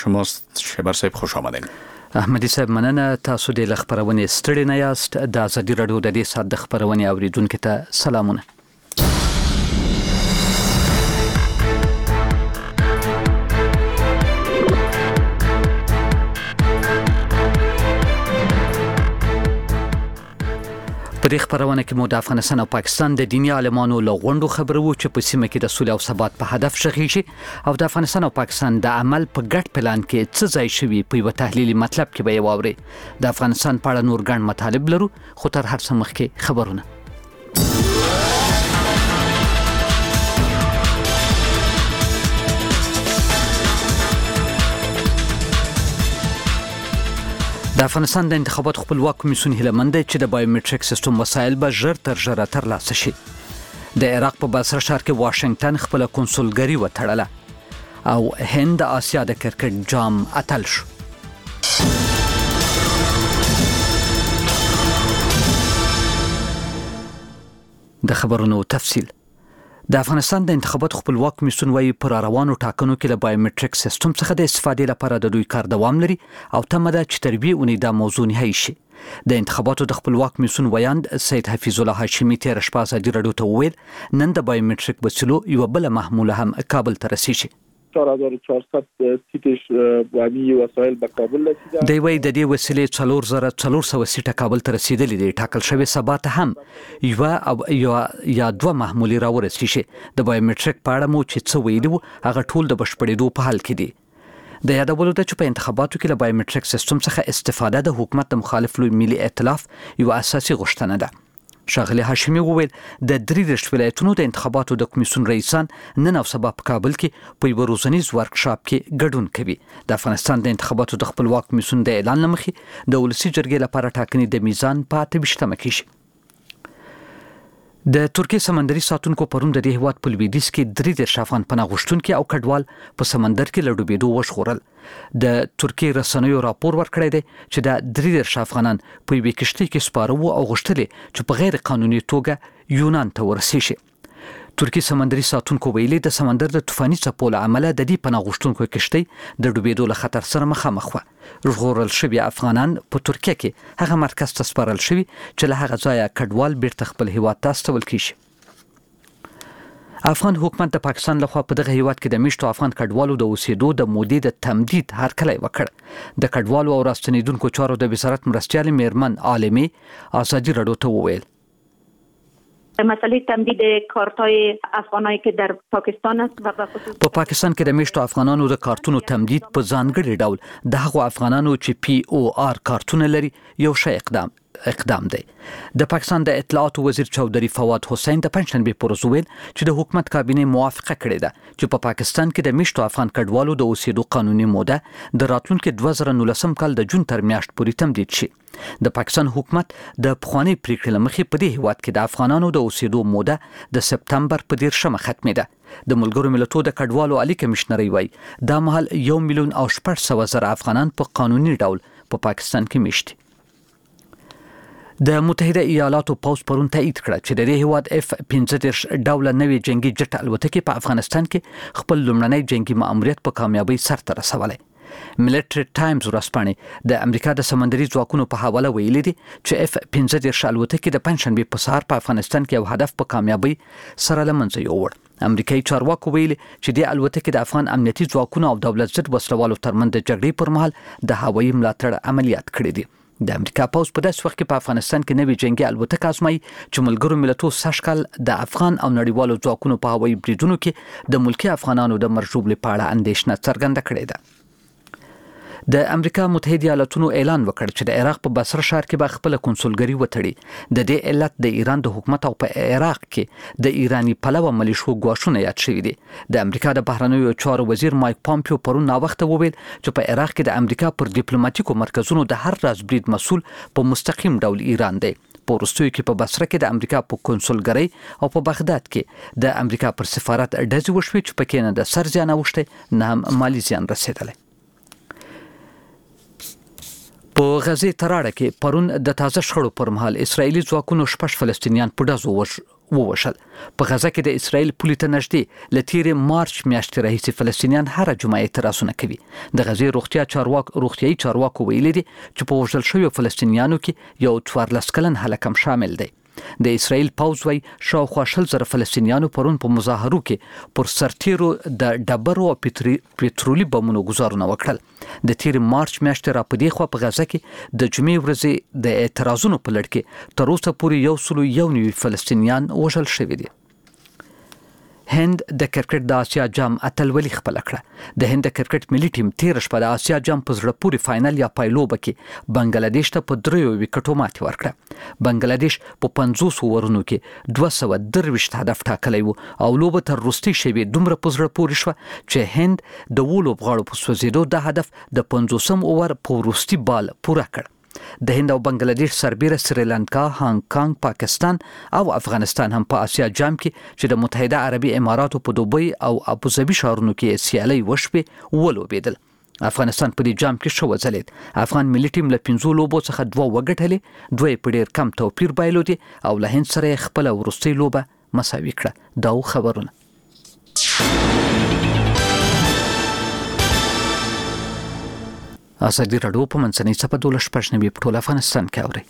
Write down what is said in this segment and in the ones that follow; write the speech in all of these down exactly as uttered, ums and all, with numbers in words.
شماست شبر صاحب خوش آمدین. احمدی صاحب مننه. تاسو د خبرونې ستړي نه یاست. د ازادي رادیو د دې ساعت د خبرونې اوریدونکو ته سلامونه. په دې خبرونه کې مو د افغانستان او پاکستان د دیني عالمانو له غونډو خبرو چې په سیمه کې د سولې او ثبات په هدف شغیږي او د افغانستان او پاکستان د عمل په ګډ پلان کې څه ځای شوی په یو تحلیلي مطلب کې به واوري. د افغانستان په اړه نور ګڼ مطالب لرو، خو تر هر څه مخکې خبرونه. د افغانستان د انتخاباتو خپلواک کمیسیون هیله مند دی چې د بایومټریک سیستم وسایل به ژر تر ژره ترلاسه شي. د عراق په بصره ښار کې واشنگټن خپل کنسولګري وتړله او هند د آسیا د کرکټ جام اتل شو. د خبرونو تفصیل. د افغانستان د انتخاباتو خپلواک کمیسیون وايي پر روانو ټاکنو کې له بایومټریک سیستم څخه د استفادې لپاره د دوی کار دوام لري او تمه ده چې تر بیې اونۍ دا موضوع نهایی شي. د انتخاباتو د خپلواک کمیسیون ویاند سید حفیظ الله هاشمي تیر شپه ازادي رادیو ته وویل نن د بایومټریک وسیلو یو بل محموله هم کابل ته رسیږي. چهار هزار و چهارصد سیټش وانی وسایل به کابل رسیدل. دی وی د دې وسیلې څلور زره څلور سوه سیټه کابل ته رسیدلې دي. ټاکل شوی سبا ته هم یو او یا دوه محمولي راورسیږي. د بایومټریک په اړه مو چې څه ویلي وو هغه ټول د بشپړېدو په حال کې دي. د یادولو ده چې په انتخاباتو کې له بایومټریک سیستم څخه استفاده د حکومت د مخالف لوی ملي ائتلاف یو اساسي غوښتنه ده. ښاغلي هاشمي وویل د درې دیرش ولایتونو د انتخاباتو د کمیسیون رئیسان نن او سبا په کابل کې په یو روزنیز ورکشاپ کې ګډون کوي. د افغانستان د انتخاباتو د خپلواک کمیسیون د اعلان لمخې د ولسي جرګې لپاره ټاکنې د میزان په اته ویشتمه کې شي. د ترکیې سمندري ساتونکو پرون د دې هیواد په لویدیځ کې درې دیرش افغان پناه غوښتونکي او کډوال په سمندر کې له ډوبېدو وژغورل. د ترکیې رسنیو راپور ورکړی دی چې د درې دیرش افغانان په یوې کښتۍ کې سپاره وو او غوښتل چې په غیر قانوني توګه یونان ته ورسیږي. ترکیې سمندري ساتونکو ویلي د سمندر د طوفاني څپو له امله د دې پناه غوښتونکو کښتۍ د ډوبېدو له خطر سره مخامخ وه. ژغورل شوي افغانان په ترکیه کې هغه مرکز ته سپارل شوي چې له هغه ځایه کډوال بیرته خپل هیواد ته استول کیږي. افغان حکومت د پاکستان لخوا په دغه هیواد کې د میشتو افغان کډوالو د اوسېدو د مودې د تمدید هرکلی وکړ. د کډوالو او راستنېدونکو چارو د وزارت مرستیالې میرمن عالمې ازادي رادیو ته وویل مسئله تمدید کارتای افغانایی که در پاکستان است و په پاکستان کې د میشتو افغانانو د کارتونو تمدید په ځانګړي ډول د هغو افغانانو چې پی او آر کارتونه لري یو ښه اقدام اقدام دی. د پاکستان د اطلاعاتو وزیر چودري فواد حسین د پنځشنبې پر ورځ ویل چې د حکومت کابینه موافقه کړې ده چې په پاکستان کې د میشتو افغان کډوالو د اوسېدو قانوني موده د راتلونکي دوه زره نولسم کال د جون تر میاشت پورې تمدید شي. د پاکستان حکومت د پخواني پریکړې له مخې په دې هیواد کې د افغانانو د اوسېدو موده د سپتمبر په دیرشمه ختمېده. د ملګرو ملتونو د کډوالو عالی کمشنري وایي دا مهال یو میلیون او شپږ سوه زره افغانان په قانوني ډول په پاکستان کې میشتي. د متحده ایالاتو پوز پرون تایید کړه چې د دې هیواد اف پنځه دیرش ډوله نوې جنگي جټ الوتکې په افغانستان کې خپل لومړنی جنگي مأموریت په کامیابی سرته رسولی. ملټری ټایمز ورځپاڼې د امریکا د سمندري ځواکونو په حواله ویلي دي چې اف پنځه دیرش الوتکې د پنځشنبې په سهار په افغانستان کې یو هدف په کامیابی سره له منځه یووړ. امریکایي چارواکو ویلي چې د الوتکې د افغان امنیتي ځواکونو او دولت ضد وسلوالو ترمنځ د جګړې پر مهال د هوایي ملاتړ عملیات کړي دي. د امریکا پوز په داسې وخت کې په افغانستان کې نوې جنگي الوتکه ازمایي چې ملګرو ملتونو سږ کال د افغان او نړیوالو ځواکونو په هوایي بریدونو کې د ملکي افغانانو د مرژوبلې په اړه اندېښنه څرګنده کړې ده. د امریکا متحده ایالاتونو اعلان وکړ چې د عراق په بصره ښار کې به خپل کنسولګري وتړي. د دې علت د ایران د حکومت او په عراق کې د ایرانی پلوه ملیشو ګواښونه یاد شوي دي. د امریکا د بهرنیو چارو وزیر مایک پامپیو پرون ناوخته وویل چې په عراق کې د امریکا پر ډیپلوماټیکو مرکزونو د هر راز برید مسؤل په مستقیم ډول ایران دی. په وروستیو کې په بصره کې د امریکا په کنسولګرۍ او په بغداد کې د امریکا پر سفارت ډزې وشوې چې پکې نه د سر زیان اوښتی نه هم مالی زیان رسېدلی. په غزه تراړه کې پرون د تازه شخړو پر مهال اسرایلی ځواکونو شپږ فلسطینیان په ډزو ووشل. په غزه کې د اسرایل پولي ته نږدې له تیرې مارچ میاشتې راهیسې فلسطینیان هر جمعه اعتراضونه کوي. د غزې روغتیا چارواک روغتیايي چارواکو ویلي دي چې په وژل شویو فلسطینیانو کې یو څوارلس کلن هلک هم شامل دی. د اسرایل پوځ وای شاوخوا شل زره فلسطینیانو پرون په مظاهرو کې پر سرتیرو د ډبرو او پېټرولي بمونو ګزارونه وکړل. د تیر مارچ میاشتې را پدې خو په غزه کې د جمعې ورځې د اعتراضونو په لړ کې تر اوسه پورې یو سلو یو نوي فلسطینیان وژل شوي دي. هند د کرکټ د آسیا جام اتلولي خپل کړه. د هند د کرکټ ملي ټیم تیر شپه د آسیا جام په زړه پورې فائنل یا پایلوبه کې بنگلاديش ته په دریو وکټو ماتې ورکړه. بنگلاديش په پنځوس اورونو کې دوه سوه درویشت هدف ټاکلی و او لوبه تر وروستۍ شېبې دومره په زړه پورې شوه چې هند د اوو لوبغاړو په سوځېدو د هدف د پنځوسم اوور په وروستي بال پوره کړ. د هند او بنگلاديش سربېره سریلانکا، هانګ کانګ، پاکستان او افغانستان هم په آسیا جام کې چې د متحده عربي اماراتو په دوبۍ او ابوظبي ښارونو کې سیالي وشوې ولوبېدل. افغانستان په دې جام کې ښه وځلېد. افغان ملي ټیم له پنځو لوبو څخه دوه وګټلې، دوه یې په ډېر کم توپیر بایلودي او له هند سره یې خپله وروستۍ لوبه مساوي کړه. دا خبرونه ازادي راډیو په منځنۍ صفحه دولس شپږ نوي په ټول افغانستان کې اوري.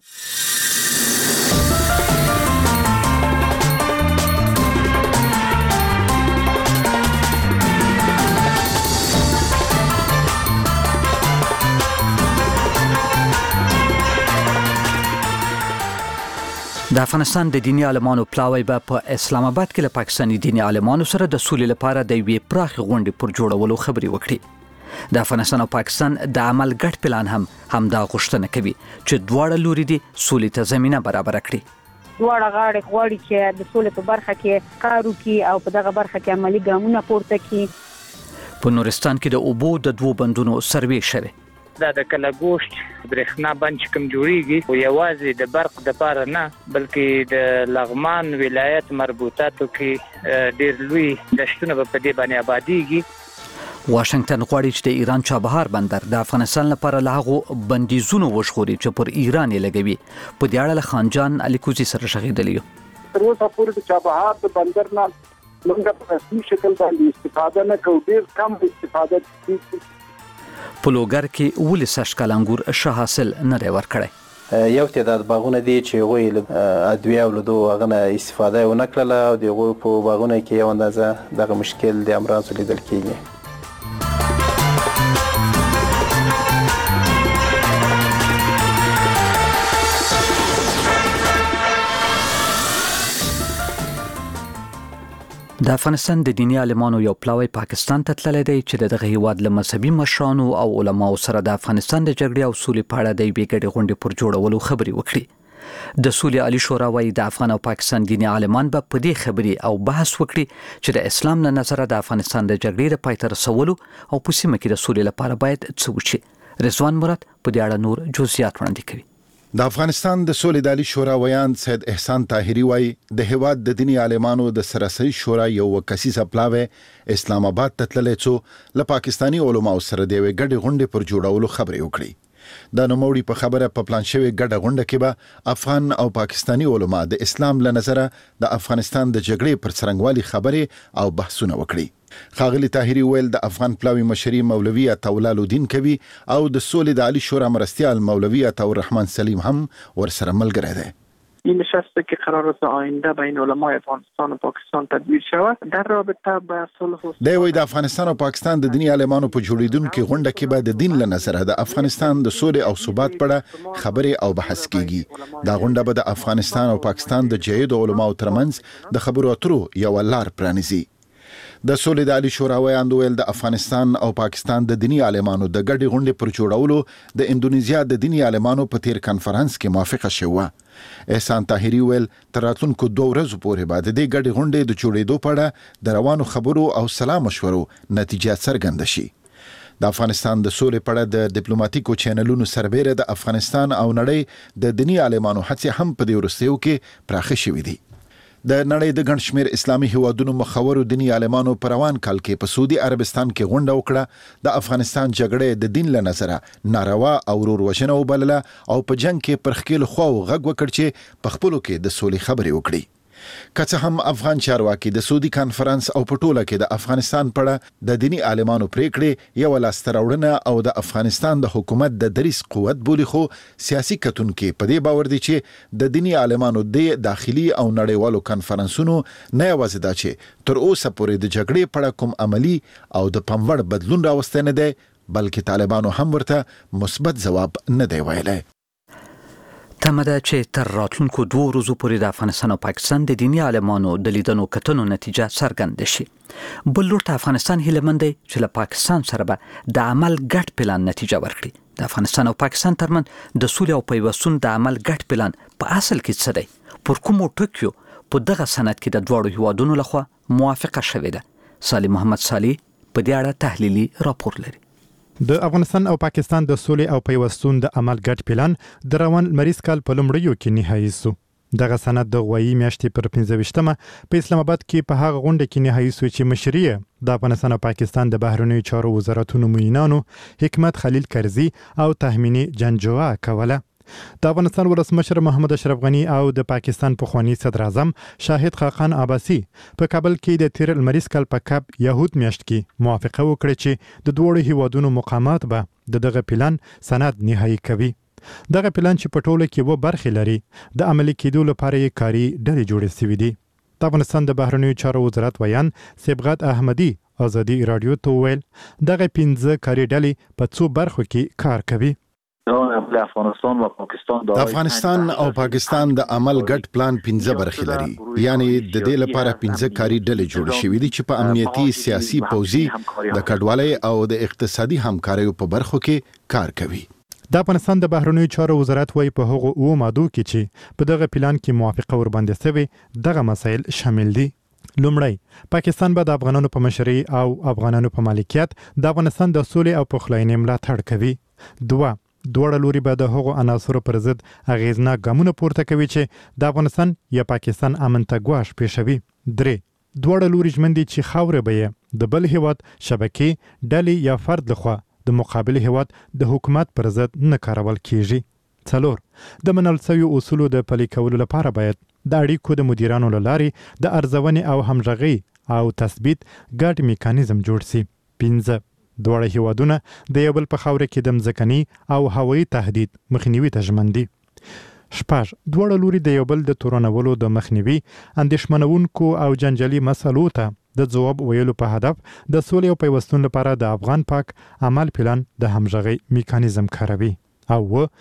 د افغانستان د دیني عالمانو پلاوی به په اسلام آباد کې له پاکستاني دیني عالمانو سره د سولې لپاره د یوې پراخې غونډې پر جوړولو خبرې وکړي. د افغانستان او پاکستان د عمل ګډ پلان هم همدا غوښتنه کوي چې دواړه لوري دي سولې ته زمينه برابر کړي. دواړه غاړې غواړي چې د سولې په برخه کې کار وکړي او په دغه برخه کې عملي ګامونه پورته کړي. په نورستان کې د اوبو د دوو بندونو سروې شوه. دا د کلاګوشت برېښنا بند چې کوم جوړیږي او یوازې د برق د پاره نه بلکې د لغمان ولایت مربوطاتو کې ډېر لوی دشتونه په دې باندې آبادیږي. واشنگټن غواړي چې د ایران چابهار بندر د افغانستان لپاره له هغو بندیزونو وژغوري چې پر ایران یې لګوي. په دې اړه له خانجان الیکوزي سره شغېدلی یو. تر اوسه پورې د چابهار د بندر نه موږ په رسمي شکل باندې استفاده نه کوو، ډېر کم استفاده کوو. په لوګر کې ولې سږ کال انګور ښه حاصل نه دی ورکړی. یو تعداد باغونه دي چې هغوی له ادویه او له دغو هغه نه استفاده ونه کړله او د هغوی په باغونو کې یو اندازه دغه مشکل د امراضو لیدل کېږي. د افغانستان د دیني عالمانو یو پلاوی پاکستان ته تللی دی چې دغه هیواد له مذهبي مشرانو او علماو سره د افغانستان د جګړې او سولې په اړه د یوې ګډې غونډې پر جوړولو خبرې وکړي. د سولې عالي شورا وایي د افغان او پاکستان دیني عالمان به په دې خبرې او بحث وکړي چې د اسلام له نظره د افغانستان د جګړې د پای ته رسولو او په سیمه کې د سولې لپاره باید څه وشي. رضوان مراد په دې اړه نور جزئیات وړاندې کوي. د افغانستان د سولې د عالي شورا ویان سید احسان طاهری وایي د هیواد د دیني عالمانو د سراسري شورا یو کسیزه پلاوی اسلام آباد ته تللی څو له پاکستاني علماو سره د یوې ګډې غونډې پر جوړولو خبرې وکړي. د نوموړي په خبره په پلان شوې ګډه غونډه کې به افغان او پاکستاني علما د اسلام له نظره د افغانستان د جګړې پر څرنګوالي خبرې او بحثونه وکړي. خاغلی طاهری ویل د افغان پلاوی مشري مولوی عطاءالله الدین کوي او د سولې د عالی شورا مرستیال مولوی عطاءالرحمن سلیم هم ورسره ملګری دی. این نشسته که قرار است آینده بین علمای افغانستان و پاکستان تدبیر شود در رابطه با صلح و دی وی د افغانستان او پاکستان د دیني عالمانو په جوړیدونکو غونډه کې به د دین له نظره د افغانستان د سولې او ثبات په اړه خبرې او بحث کیږي. دا غونډه به د افغانستان او پاکستان د جهاد علماو ترمنځ د خبرو اترو یو لار پرانیزي. د سولې د عالی شورا ویاند ویل د افغانستان او پاکستان د دیني عالمانو د ګډې غونډې پر جوړولو د اندونیزیا د دیني عالمانو په تیر کانفرنس کې موافقه شوه. احسان طاهری ویل تر راتلونکو دوه ورځو پورې به د دې ګډې غونډې د جوړېدو په اړه د روانو خبرو او سلا مشورو نتیجه څرګنده شي. د افغانستان د سولې په اړه د ډیپلوماټیکو چینلونو سربېره د افغانستان او نړۍ د دیني عالمانو هڅې هم په دې وروستیو کې پراخه شوې دي. د نړۍ د ګڼ شمېر اسلامي هیوادونو مخورو دیني عالمانو په روان کال کې په سعودي عربستان کې غونډه وکړه د افغانستان جګړې د دین له نظره ناروا او وروروژنه وبلله او په جنگ کې پر خپل خواو غږ وکړ چې په خپلو کې د سولې خبرې وکړي. که څه هم افغان چارواکي د سعودي کانفرنس او په ټوله کې د افغانستان په اړه د دیني عالمانو پریکړې یو لاسته راوړنه او د افغانستان د حکومت د دریځ قوت بولي، خو سیاسي کتونکي په دې باور دي چې د دیني عالمانو د داخلي او نړیوالو کانفرنسونو نه یوازې دا چې تر اوسه پورې د جګړې په اړه کوم عملی او د پاموړ بدلون راوستی نه دی، بلکې طالبانو هم ورته مثبت ځواب نه دی ویلی. تمه ده چې تر راتلونکو دوه ورځو پورې د افغانستان او پاکستان د دیني عالمانو د لیدنو کتنو نتیجه څرګنده شي. بل لور ته افغانستان هیله مند دی چې له پاکستان سره به د عمل ګډ پلان نتیجه ورکړي. د افغانستان او پاکستان ترمنځ د سولې او پیوستون د عمل ګډ پلان په اصل کې څه دی؟ پر کومو ټکیو په دغه سند کې د دواړو هیوادونو لخوا موافقه شوې ده؟ صالح محمد صالح په دې اړه تحلیلي راپور لري. د افغانستان او پاکستان د سولې او پیوستون د عمل ګډ پلان د روان لمریز کال په لومړیو کې نهایی شو. دغه سند د غوایي میاشتې پر پنځه ویشتمه په اسلام آباد کې په هغه غونډه کې نهایی شو چې مشري د افغانستان او پاکستان د بهرنیو چارو وزارتونو معینانو حکمت خلیل کرزي او تهمینی جنجوعه کوله. د افغانستان ولسمشر محمد اشرف غنی او د پاکستان پخوانی صدر اعظم شاهد خاقان عباسی په کابل کې د تیر لمریز کال په کب یهود میاشت کې موافقه وکړه چې د دوه هیوادونو مقامات به دغه پلان سند نهایی کوي. دغه پلان چې په ټوله کې و برخې لري د عملي کېدو لپاره یې کاري ډلې جوړې شوې دي. د افغانستان د بهرنیو چارو وزارت ویان صبغت احمدي ازادي رادیو ته ویل دغه پنځه کاري ډلې په څو برخو کې کار کوي. د افغانستان او پاکستان د افغانستان او پاکستان د عمل ګډ پلان پنځه برخې لري، یعنی د دې لپاره پنځه کاري ډلې جوړ شوې دي چې په امنیتي، سیاسي، پوځي، د کډوالۍ او د اقتصادي همکاریو په برخو کې کار کوي. د افغانستان د بهرنیو چارو وزارت وايي په هغو اوه مادو کې چې په دغه پلان کې موافقه ورباندې شوې دغه مسایل شامل دي. لومړی، پاکستان به د افغانانو په مشرۍ او افغانانو په مالکیت د افغانستان د سولې او پخلاینې ملاتړ کوي. دوه، دواړه لوري به د هغو عناصرو پر ضد اغیزناک ګامونه پورته کوي چې د افغانستان یا پاکستان امن ته ګواښ پیښوي. درې، دواړه لوري ژمن دي چې خاوره به یې د بل هیواد شبکې، ډلې یا فرد لخوا د مقابل هیواد د حکومت پر ضد نه کارول کیږي. څلور، د منل شویو اصولو د پلي کولو لپاره باید د اړیکو د مدیرانو له لارې د ارزونې او همغږۍ او تثبیت ګډ میکانیزم جوړ شي. پنځه، دواړه هیوادونه د یو بل په خاوره کې د مځکني او هوایي تهدید مخنیوي ته ژمن دي. شپږ، دواړه لوري د یو بل د تورنولو د مخنیوي، اندېښمنونکو او جنجالي مسلو ته د ځواب ویلو په هدف د سولې او پیوستون لپاره د افغان پاک عمل پلان د همغږۍ میکانیزم کاروي. او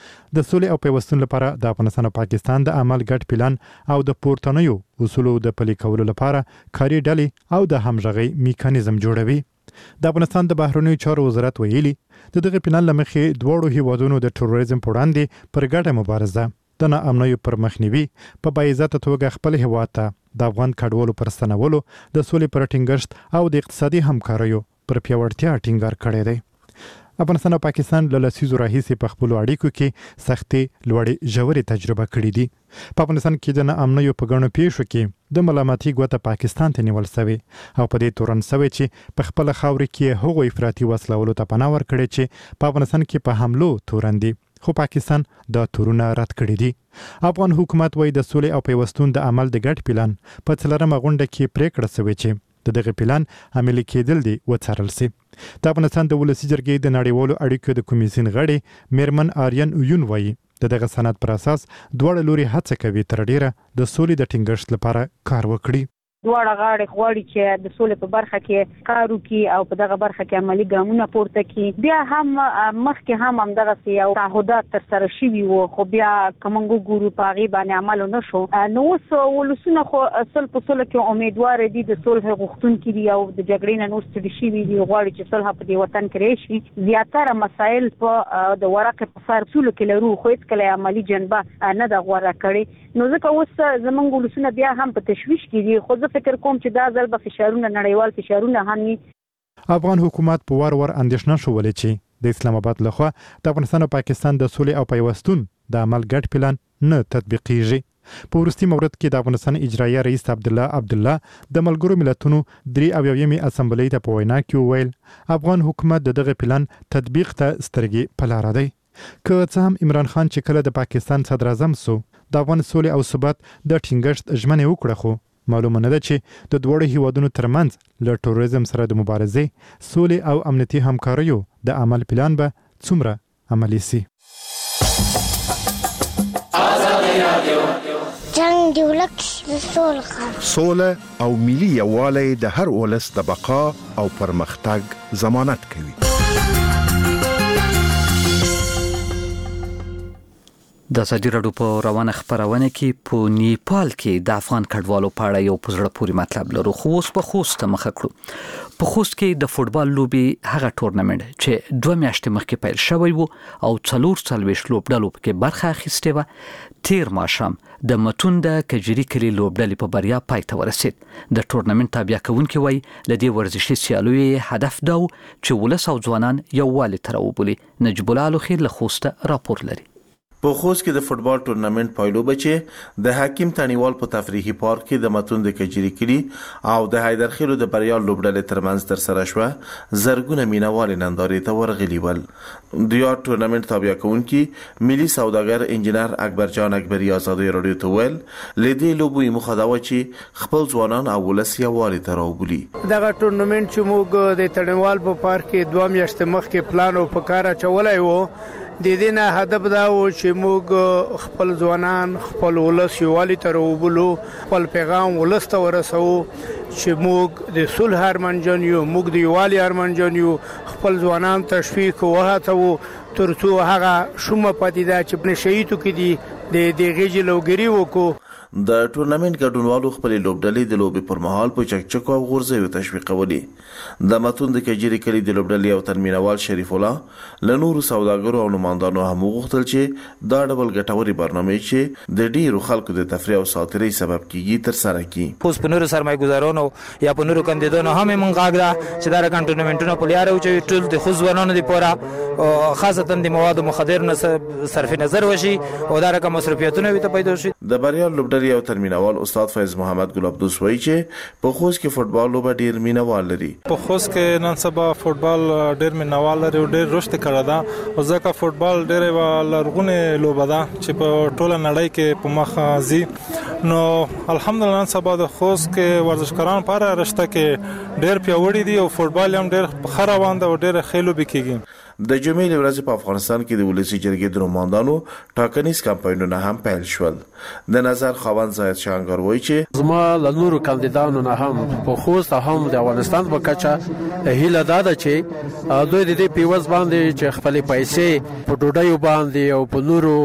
د سولې او پیوستون لپاره د افغانستان او پاکستان د عمل ګډ پلان او د پورتنیو اصولو د پلي کولو لپاره کاري ډلې او د همغږۍ میکانیزم جوړوي. د افغانستان د بهرنیو چارو وزارت ویلي د دغه پلان له مخې دواړو هیوادونو د تروریزم په وړاندې پر ګډه مبارزه، د ناامنیو پر مخنیوي، په باعزته توګه خپل هیواد ته د افغان کډوالو پر ستنولو، د سولې پر ټینګښت او د اقتصادي همکاریو پر پیاوړتیا ټینګار کړی دی. افغانستان او پاکستان له لسیزو راهیسې په خپلو اړیکو کې سختې، لوړې، ژورې تجربه کړې دي. په افغانستان کې د ناامنیو په ګڼو پیښو کې د ملامتي ګوته پاکستان ته نیول شوې او په دې تورن شوې چې په خپله خاوره کې هغو افراطي وسلولو ته پناه ورکړې چې په افغانستان کې په حملو تورن دي، خو پاکستان دا تورونه رد کړي دي. افغان حکومت وايي د سولې او پیوستون د عمل د ګډ پلان په څلورمه غونډه کې پریکړه شوې چې د دغه پلان عملي کېدل دي وڅارل شي. د افغانستان د ولسي جرګې د نړیوالو اړیکو د کمیسیون غړي میرمن آریان اویون وایي د دغه سند پر اساس دواړه لوري هڅه کوي تر ډیره د سولې د ټینګښت لپاره کار وکړي. دواړه غاړې غواړي چې د سولې په برخه کې کار وکړي او په دغه برخه کې عملي ګامونه پورته کړي. بیا هم مخکې هم همدغه یو تعهدات ترسره شوي وو، خو بیا که موږ وګورو په هغې باندې عمل ونه شو. نو اوس ولسونه خو صلح په صلح کې امیدواره دي، د صلح غوښتونکي دي او د جګړې نه نور ستړي شوي دي، غواړي چې صلح په دې وطن کې راشي. زیاتره مسایل په د ورقې په سر اصولو کې لرو، خو هېڅکله عملي جنبه نه ده غوره کړې. نو ځکه اوس زموږ ولسونه بیا هم په تشویش کې دي، خو فکر کوم چې دا ځل به فشارونه، نړیوال فشارونه هم وي. افغان حکومت په وار وار اندېښنه شولې چې د اسلام آباد لخوا د افغانستان او پاکستان د سولې او پیوستون د عمل ګډ پلان نه تطبیقیږي. په وروستي مورد کې د افغانستان اجرایه رئیس عبد الله عبد الله د ملګرو ملتونو درې اویاویمې اسمبلی ته په وینا کې وویل افغان حکومت د دغه پلان تطبیق ته سترګې په لاره دی. که څه هم عمران خان چې کله د پاکستان صدر اعظم سو د افغان سولې او ثبات د ټینګښت ژمنه وکړه، خو معلومه نه ده چې د دوړو هیوادونو ترمنځ له تروریزم سره د مبارزې، سولې او امنیتي همکاریو د عمل پلان به څومره عملی سي. جنگ دی ولک د سولې سوله او ملي یووالی د هر ولس د بقا او پرمختګ ضمانت کوي. د ازادي راډیو په روانه خبرونه کې په نیپال کې د افغان کډوالو په اړه یو پزړه پورې مطلب لرو، خو اوس په خوست مخه کړو. په خوست کې د فوتبال لوبي هغه ټورنمنت چې دوه میاشتې مخکې پیل شوی وو او څلور څلوېښت لوبډلو کې برخه اخیستې وه، تیر ماښام د متون د کجري کلي لوبډلې په بریا پای ته ورسید. د ټورنمنت تابع کوونکي وایي له دې ورزشي سیالیو هدف دا و چې ولس او ځوانان یووالي ته راوبولي. نجیب الله الخیر له خوسته راپور لري. په خوست کې د فوتبال ټورنمنت پایلوبه چې د حکیم تانیوال په تفریحي پارک کې د متون د کجري کلي او د حیدرخیلو د بریا لوبډلې ترمنځ تر سره شوه، زرګونه مینوال نندارې ته ورغلي ول. د یو ټورنمنت تابع کوونکی ملي سوداګر انجنیر اکبر جان اکبری ازادي رادیو ته ویل لدی لوبي مخداوه چې خپل ځوانان او ولس یوالي ته راوبولي. دغه ټورنمنت چې موږ د تړنوال په پارک کې دوه میاشتې مخکې پلان او پکاره چولای وو، د دې نه هدف دا و چې موږ خپل ځوانان خپل ولس یوالي ته راوبولو، خپل پیغام ولس ته ورسو چې موږ د صلح ارمنجن یو، موږ د یوالي ارمنجن یو، خپل ځوانان تشویق وهڅو ترڅو هغه شومه پدیده چې په نشیتو کې دي د دغه جلوګری وکړو. د ټورنمنت ګډونوالو خپل لوبډلې د لوبي پر مهال په چکچکو او غورځېو تشویقولي. د متون د کجري کلي د لوبډلې او ترمینوال شریف الله له نورو سوداګرو او نمائندانو هم غوښتل چې دا ډول ګټوري برنامه چې د ډیرو خلکو د تفریح او ساتري سبب کیږي تر سره کی. اوس په نورو سرمایه‌ګزارانو یا په نورو کاندیدانو هم مونږ غاګرا چې دا رقم ټورنمنټونه په لیاره او چې ټول د خوځوانانو لپاره خاصه د مواد مخدر نه صرف نظر وشي او دا رقم مصرفیاتونه وي ته پیدا شي. د بریا لوبډلې او ترمینوال استاد فیض محمد ګل عبدوس وایي چې په خوست کې فوتبال لوبه ډیر مینوال لري. په خوست کې نن سبا فوتبال ډیر مینوال لري او ډیر رشد کړی دا، او ځکه فوتبال ډیر لرغونی لوبه ده چې په ټوله نړۍ کې په مخ ځي. نو الحمدلله نن سبا د خوست کې ورزشکاران په اړه رشته کې ډیر پیاوړي دي او فوتبال هم ډیر ښه روان ده او ډیر ښه لوبې کیږي. د جمعې ورځ په افغانستان کې د ولسی جرګې د نمائندانو ټاکنیز کمپاینونه هم پیل شول. د نظر خوند زاید شانګر وایي چې زما له نورو کاندیدانو نه هم په خوست هم د افغانستان په کچه هیله ده چې دوی د دې پیوز باندې چې خپل پیسې په ډوډۍ باندې او په نورو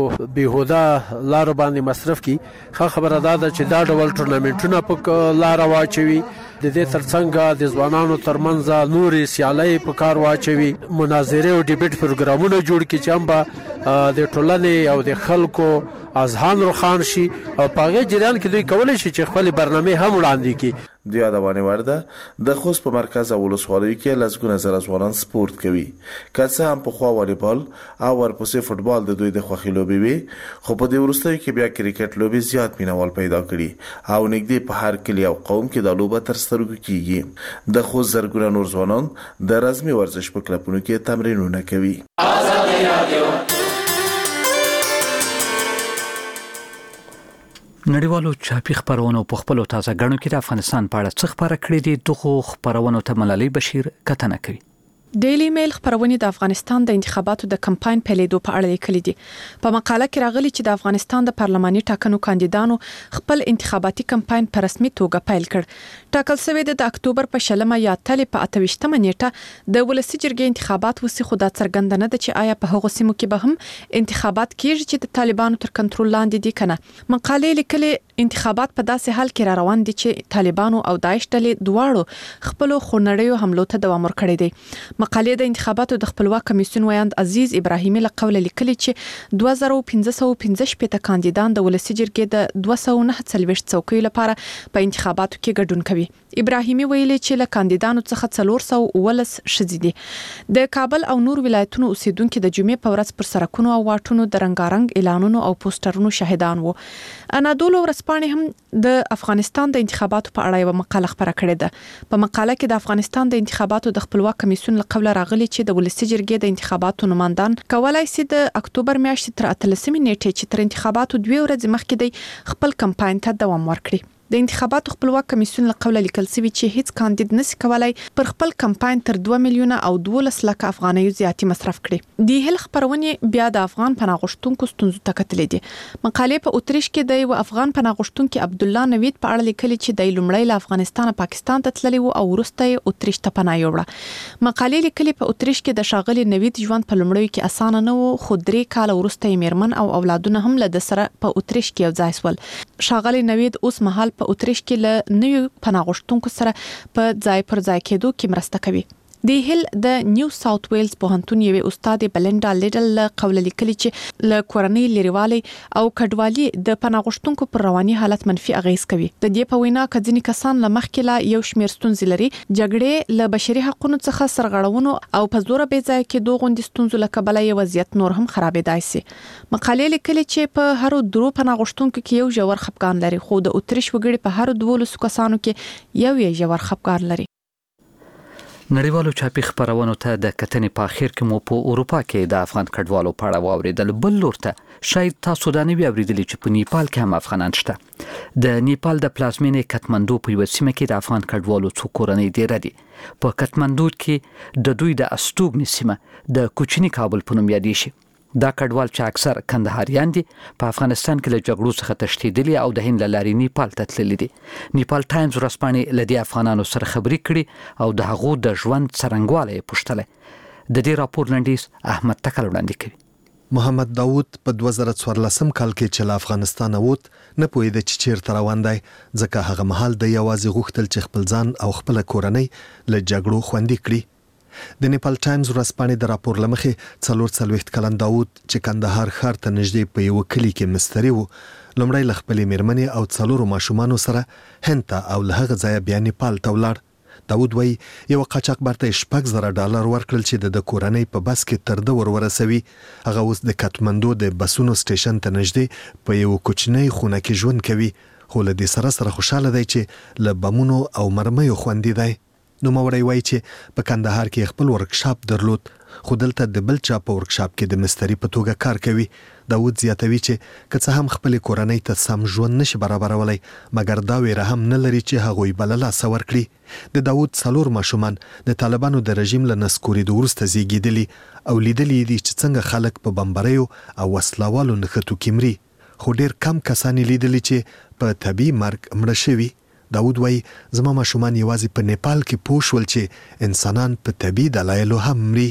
بیهوده لارو باندې مصرف کی. خو خبره ده چې دا ډول ټورنمنټونه په لار واچوي، د دې ترڅنګ د ځوانانو ترمنځ نورې سیالۍ په کار واچوي، مناظره او ډیبیټ پروګرامونه جوړ کړي چې هم به د ټولنې او د خلکو اذهان روښان شي او په هغه جریان کې دوی کولای شي چې خپل برنامه هم وړاندې کړي. د یادونه ورده د خوست په مرکز او ولسوالۍ کې لږ زره ځوانان سپورت کوي. که څه هم په خوا والیبال او ورپسې فوتبال د دوی د خوښي لوبي وي، خو په دې وروستیو کې بیا کرکټ لوبي زیات مینوال پیدا کړي او نږدې په هر کلی او قوم کې د لوبه تر سترګو کیږي. د خوست زرګونه نور ځوانان د رزمي ورزش په کلبونو کې تمرینونه کوي. نړیوالو چاپی خبرونو په خپل تازه غړو کې د افغانستان په اړه څه خبره کړې دي، دغه خبرونو ته ملالۍ بشیر کتنه کوي. ډیلی میل خبرونه د افغانستان د انتخاباتو د کمپاین پیلېدو په اړه لیکلي دي. په مقاله کې راغلي چې د افغانستان د پارلماني ټاکنو کاندیدانو خپل انتخاباتي کمپاین په رسمي توګه پیل کړ. ټاکل شوی د اکتوبر په شلمه یا تلې په اته ویشتمه نیټه د ولسی جرګې انتخابات وسی خو دا څرګنده نه ده چې آیا په هغو سیمو کې به هم انتخابات کیږي چې د طالبانو تر کنټرول لاندې دي کنه. مقالې لیکلي انتخابات په داسې حال کې را روان دي چې طالبانو او داعش ډلې دواړو خپل خونړیو حملو ته دوام ورکړی دی. مقالې د انتخاباتو د خپلواک کمیسیون ویاند عزیز ابراهیمي له قوله لیکلي چې دوه زره پنځه سوه پنځه شپږ کاندیدان د ولسي جرګې د دوه سوه نهه څلوېښت څوکیو لپاره په انتخاباتو کې ګډون کوي. ابراهیمي ویلي چې له کاندیدانو څخه څلور سوه اوولس ښځې دي. د کابل او نور ولایتونو اوسیدونکو د جمعې په ورځ پر سړکونو او واټونو د رنګارنګ اعلانونو او پوسټرونو شاهدان وو. انادولو ورځپاڼې هم د افغانستان د انتخاباتو په اړه یو مقاله خپره کړې ده. په مقاله کې د افغانستان د انتخاباتو د خپلواک کمیسیون له قوله راغلي چې د ولسي جرګې د انتخاباتو نمائندان کولای شي د اکتوبر میاشتې تر اتلسمې نیټې چې تر انتخاباتو دوه ورځې مخکې د خپل کمپاین ته دوام ورکړي. د انتخاباتو خپلواک کمیسیون له قوله لیکل شوی چې هیڅ کاندید نشي کولای پر خپل کمپاین تر دوه میلیونه او دولس لک افغانۍ زیاتی مصرف کړي. د هل خبرونه بیا د افغان پناه غوښتونکو ستونزو ته کتلې دي. مقالې په اتریش کې د یو افغان پناه غوښتونکو عبد الله نوید په اړه لیکلي چې د لومړی له افغانستان پاکستان ته تللی او وروسته اتریش ته پناه یوړه. مقالې لیکلي په اتریش کې د شاغلي نوید ژوند په لومړیو کې اسانه نه و، خو درې کال وروسته میرمن او اولادونه هم له سره په اتریش کې یو ځای شول. شاغلي نوید اوس مهال په اتریش کې له نویو پناه غوښتونکو سره په ځای پر ځای کېدو کې مرسته کوي. د هل د نیو ساوث ویلز پوهنتون یوه استاد بلنډا لیډل قوله لیکلي چې له کورنۍ لريوالي او کډوالي د پناه غوښتونکو پر رواني حالت منفي اغیز کوي. د دې په وینا کځنی کسان له مخکې لا یو شمیر ستونزې لري، جګړې له بشري حقوقو څخه سرغړونو او په زور به ځای کې دوه غوندي ستونزو له کبله یو وضعیت نور هم خرابېدای شي. مقالې لیکلي چې په هر درو پناه غوښتونکو کې یو ژور خپګان لري، خو د اتریش وګړي په هر دوه کسانو کې یو یې ژور خپګان لري. نړیوالو چاپی خبرونو ته د کتنې په اخر کې مو په اروپا کې د افغان کډوالو په اړه واوریدل. بل لور ته شاید تاسو دا نه وی اوریدلی چې په نیپال کې هم افغانان شته. د نیپال د پلازمینې کټمنډو په یو سیمه کې د افغان کډوالو څو کورنۍ ډیر دي. په کټمنډو کې د دوی د استوګنې سیمه د کوچنی کابل په نوم یادې شي. دا کډوال چې اکثر کندهاریان دي په افغانستان کې له جګړو څخه تښتېدلي او د هند له لارې نیپال ته تللي دي. نیپال ټایمز ورځپاڼې له دې افغانانو سره خبرې کړي او د هغو د ژوند څرنګوالی یې پوښتلی. د دې راپور لنډیز احمد تکل وړاندې کوي. محمد داوود په دوه زره څوارلسم کال کې چې له افغانستانه ووت نه پوهېده چې چیرته روان دی، ځکه هغه مهال د یوازې غوښتل چې خپل ځان او خپله کورنۍ له جګړو خوندي کړي. د نیپال ټایمز ورځپاڼې د راپور له مخې څلور څلوېښت کلن داوود چې کندهار ښار ته نږدې په یوه کلي کې مستري و، لومړی له خپلې میرمنې او څلورو ماشومانو سره هند ته او له هغه ځایه بیا نیپال ته ولاړ. داوود وایي یوه قاچاقبر ته یې شپږ زره ډالر ورکړل چې د د کورنۍ په بس کې تر ده ور ورسوي. هغه اوس د کټمنډو د بسونو سټیشن ته نږدې په یوه کوچنۍ خونه کې ژوند کوي، خو له دې سره سره خوشحاله دی چې له بمونو او مرمیو خوندي دی. نوموړی وایي چې په کندهار کې خپل ورکشاپ درلود، خو دلته د بل چا په ورکشاپ کې د مستري په توګه کار کوي. داوود زیاتوي چې که څه هم خپلې کورنۍ ته سم ژوند نشي برابرولی، مګر دا ویره هم نه لري چې هغوی به له لاسه ورکړي. د داوود څلور ماشومان د طالبانو د رژیم له نسکورېدو وروسته زیږېدلي او لیدلي دي چې څنګه خلک په بمبریو او وسلوالو نښتو کې مري، خو ډېر کم کسان یې لیدلي چې په طبیعي مرګ مړه شوي. داوود وایي زما ماشومان یوازې په نیپال کې پوه شول چې انسانان په طبیعي دلایلو هم مري.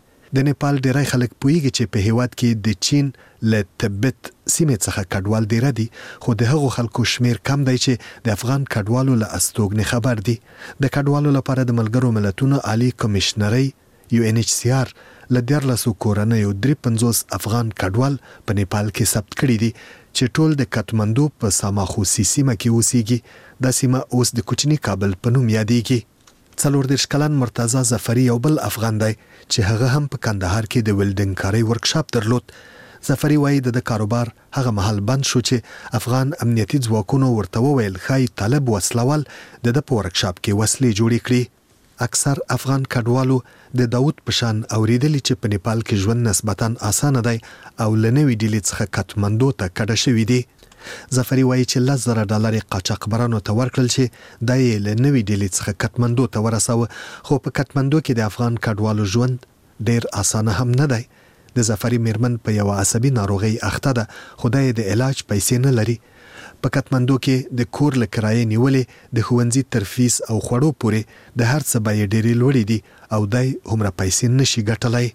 د نیپال ډیری خلک پوهیږي چې په هیواد کې د چین له تبت سیمې څخه کډوال ډیره دي، خو د هغو خلکو شمیر کم دی چې د افغان کډوالو له استوګنې خبر دي. د کډوالو لپاره د ملګرو ملتونو عالی کمشنرۍ یو ان ایچ سی آر له دیارلسو کورنیو درې پنځوس افغان کډوال په نیپال کې ثبت کړي دي چې ټول د کټمنډو په ساماخوسي سیمه کې اوسېږي. دا سیمه اوس د کوچني کابل په نوم یادېږي. څلور دېرش کلن مرتضی ظفري یو بل افغان دی چې هغه هم په کندهار کې د ویلډنګ کارۍ ورکشاپ درلود. ظفري وایي د کاروبار هغه مهال بند شو چې افغان امنیتي ځواکونو ورته وویل ښایي طالب وسلوال د ده په ورکشاپ کې وسلې جوړې کړي. اکثر افغان کډوالو د داوود په شان اوریدلی چې په نیپال کې ژوند نسبتاً اسانه دی او له نوې ډیلې څخه کټمنډو ته کډه شوي دي. ظفري وایي چې لس زره ډالر یې قاچاقبرانو ته ورکړل چې دا یې له نوې ډیلې څخه کټمنډو ته ورسوه، خو په کټمنډو کې د افغان کډوالو ژوند ډیر اسانه هم نه دی. د ظفري میرمن په یوه عصبي ناروغۍ اخته ده، خو دا یې د علاج پیسې نه لري. په کټمنډو کې د کور له کرایې نیولې د ښوونځي تر فیس او خوړو پورې د هر څه بیې ډېرې لوړې دي او دی هومره پیسې نشي ګټلی.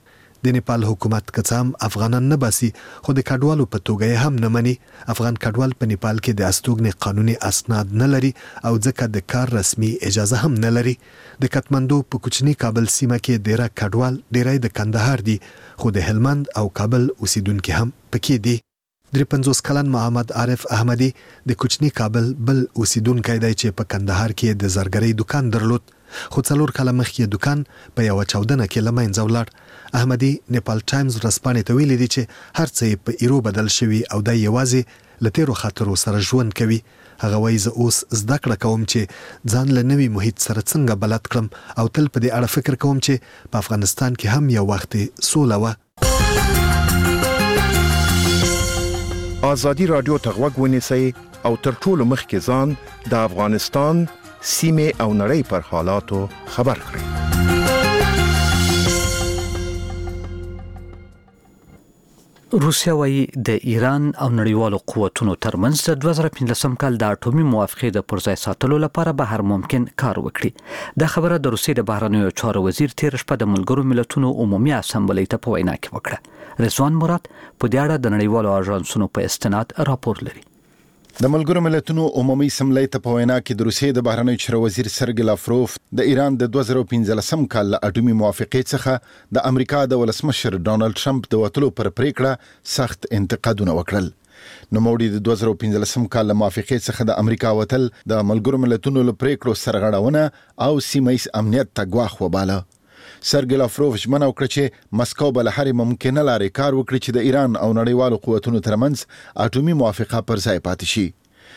د نیپال حکومت کڅام افغانان نه باسي خو د کډوالو په توګه هم نه مني. افغان کډوال په نیپال کې د استوګنې قانوني اسناد نه لري او ځکه د کار رسمي اجازه هم نه لري. د کټمندو په کوچني کابل سیمه کې ډیره کډوال ډیری د کندهار دي خو د هلمند او کابل اوسیدونکو هم پکې دي. درې پنځوس کلن محمد عارف احمدي د کوچني کابل بل اوسیدونکی دی چې په کندهار کې د زرګرۍ دکان درلود خو څلور کاله مخکې دکان په یو چاودنه کې له منځه ولاړ. احمدي نیپال ټایمز ورځپاڼې ته ویلي دي چې هر څه په ایرو بدل شوي او د یوازې له تیرو خاطرو سره ژوند کوي. هغه وایي زه اوس زده کړه کوم چې ځان له نوي محیط سره څنګه بلد کړم او تل په دې اړه فکر کوم چې په افغانستان کې هم یو وخت سوله وه. ازادي رادیو ته غوږ ونیسئ او تر ټولو مخکې ځان د افغانستان سیمه او نړۍ پر حالاتو خبر کړئ. روسیا وايي د ایران او نړیوالو قوتونو ترمنځ د دوه زره پنځلسم کال د اټومي موافقې د پرځای ساتلو لپاره به هر ممکن کار وکړي. دا خبره د روسیې د بهرنیو چارو وزیر تیر شپه د ملګرو ملتونو عمومي اسامبلې ته په وینا کې وکړه. رضوان مراد په دې اړه د نړیوالو اژانسونو په استناد راپور لري. د ملګرو ملتونو عمومي اسمبلی ته په وینا کې د روسیې د بهرنیو چارو وزیر سرګی لاوروف د ایران د دوه زره پنځلسم کال له اټومي موافقې څخه د امریکا د ولسمشر ډانلډ ټرمپ د وټلو پر پریکړه سخت انتقادونه وکړل. نوموړي د دوه زره پنځلسم کال له موافقې څخه د امریکا وټل د ملګرو ملتونو له پریکړو سرغړونه او سیمه‌ایز امنیت ته ګواښ وباله. سرګی لاوروف ژمنه وکړه چې مسکو به له هرې ممکنه لارې کار وکړي چې د ایران او نړیوالو قوتونو ترمنځ اټومي موافقه پر ځای پاتې شي.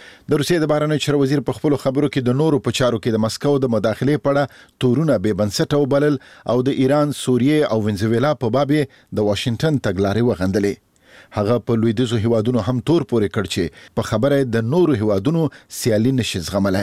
د روسیې د بهرنیو چارو وزیر په خپل خبرو کې د نورو په چارو کې د مسکو د مداخلې په اړه تورونه بې بنسټه وبلل او د ایران، سوریې او ونزویلا په باب د واشنگټن تګلارې وغندلې. هغه په لویدیځو هیوادونو هم تور پورې کړ چې په خبره د نورو هیوادونو سیالي نشي زغملای.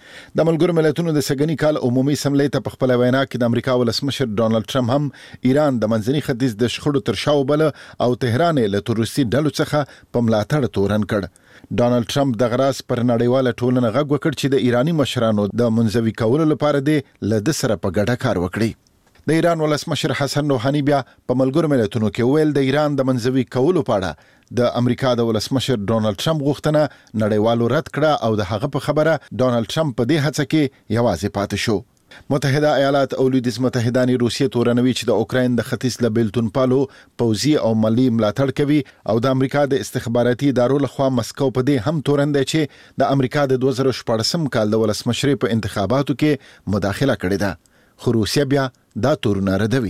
د ملګرو ملتونو د سګنی کال عمومي اسمبلی ته په خپل وینا کې د امریکا ولسمشر ډانلډ ټرمپ هم ایران د منځني ختیځ د شخړو تر شا وبله او تهران له تروریستي ډلو څخه په ملاتړ تورن کړ. ډانلډ ټرمپ د غراس پر نړیواله ټولنه غږ وکړ چې د ایرانی مشرانو د منځوي کولو لپاره د لد سره په ګډه کار وکړي. د ایران ولسمشر حسن روحاني بیا په ملګرو ملتونو کې ویل د ایران د منځوي کولو په اړه د امریکا د ولسمشر ډانلډ ټرمپ غوښتنه نړیوالو رد کړه او د هغه په خبره ډانلډ ټرمپ په دې هڅه کې یوازې پاتې شو. متحده ایالات او لویدیځ متحدانې روسیې تورنوي چې د اوکراین د ختیځ له بیلتون پالو پوځي او مالی ملاتړ کوي او د امریکا د استخباراتي ادارو لخوا مسکو په دې هم تورن دی چې د امریکا د دوه زره شپږم کال د ولسمشرۍ په انتخاباتو کې مداخله کړې ده. خو روسیه بیا دا تورونه ردوي.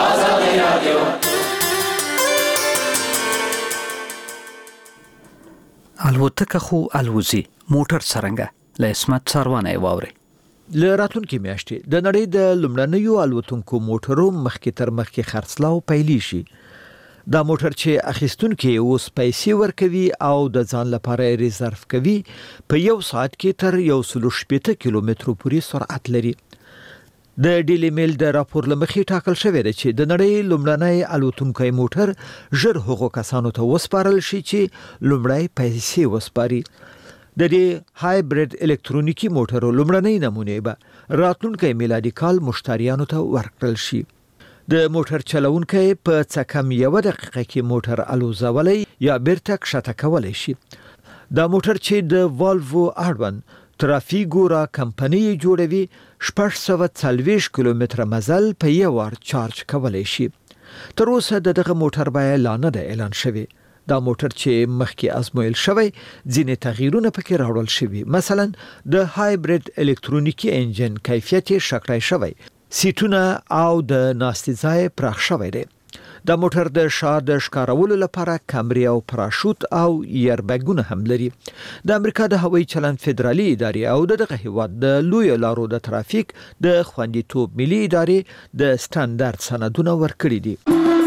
الوتکه خو الوزي موټر څرنګه له اسمت سروانه واوري. له راتلونکي میاشتې د نړۍ د لومړنیو الوتونکو موټرو مخکې تر مخکې خرڅلاو پیلې شي. دا موټر چې اخیستونکو اوس پیسې ورکوي او د ځان لپاره ریزرف کوي په یو ساعت کې تر یو سل شپږ کیلومترو پورې سرعت لري. د ډیلی میل د راپور لمخې ټاکل شوی دی چې د نړۍ لومړنی الوتونکی موټر ژر هغو کسانو ته وسپارل شي چې لومړی پیسې وسپاري. د دې هایبرید الکترونیکی موټرو لومړنی نمونه به راتلونکي میلادي کال مشتریانو ته ورکړل شي. د موټر چلونکی په څه کم یو دقیقه کې موټر الوزولای یا بیرته کښته کولای شي. دا موټر چې د والوو اړوند ترافیګورا کمپنی جوړوي شپږ سوه څلوېښت کیلومتره مزل په یو وار چارج کولای شي. تر اوسه دغه موټر بیه لا نه ده اعلان شوی. دا موټر چې مخکې ازمویل شوی ځینې تغییرونه پکې راوړل شوي. مثلا د هایبرید الکترونیکی انجن کیفیت شکړای شوی، سیټونه او د ناستې ځای پراخ شوی دی. دا موټر د شا د ښکارولو لپاره کمرې او پراشوت او ایربګونه هم لري. د امریکا د هوایي چلند فدرالي ادارې او دغه هیواد د لوی لارو د ترافیک د خوندیتوب ملي ادارې د سټانډرډ سندونه ورکړي دي.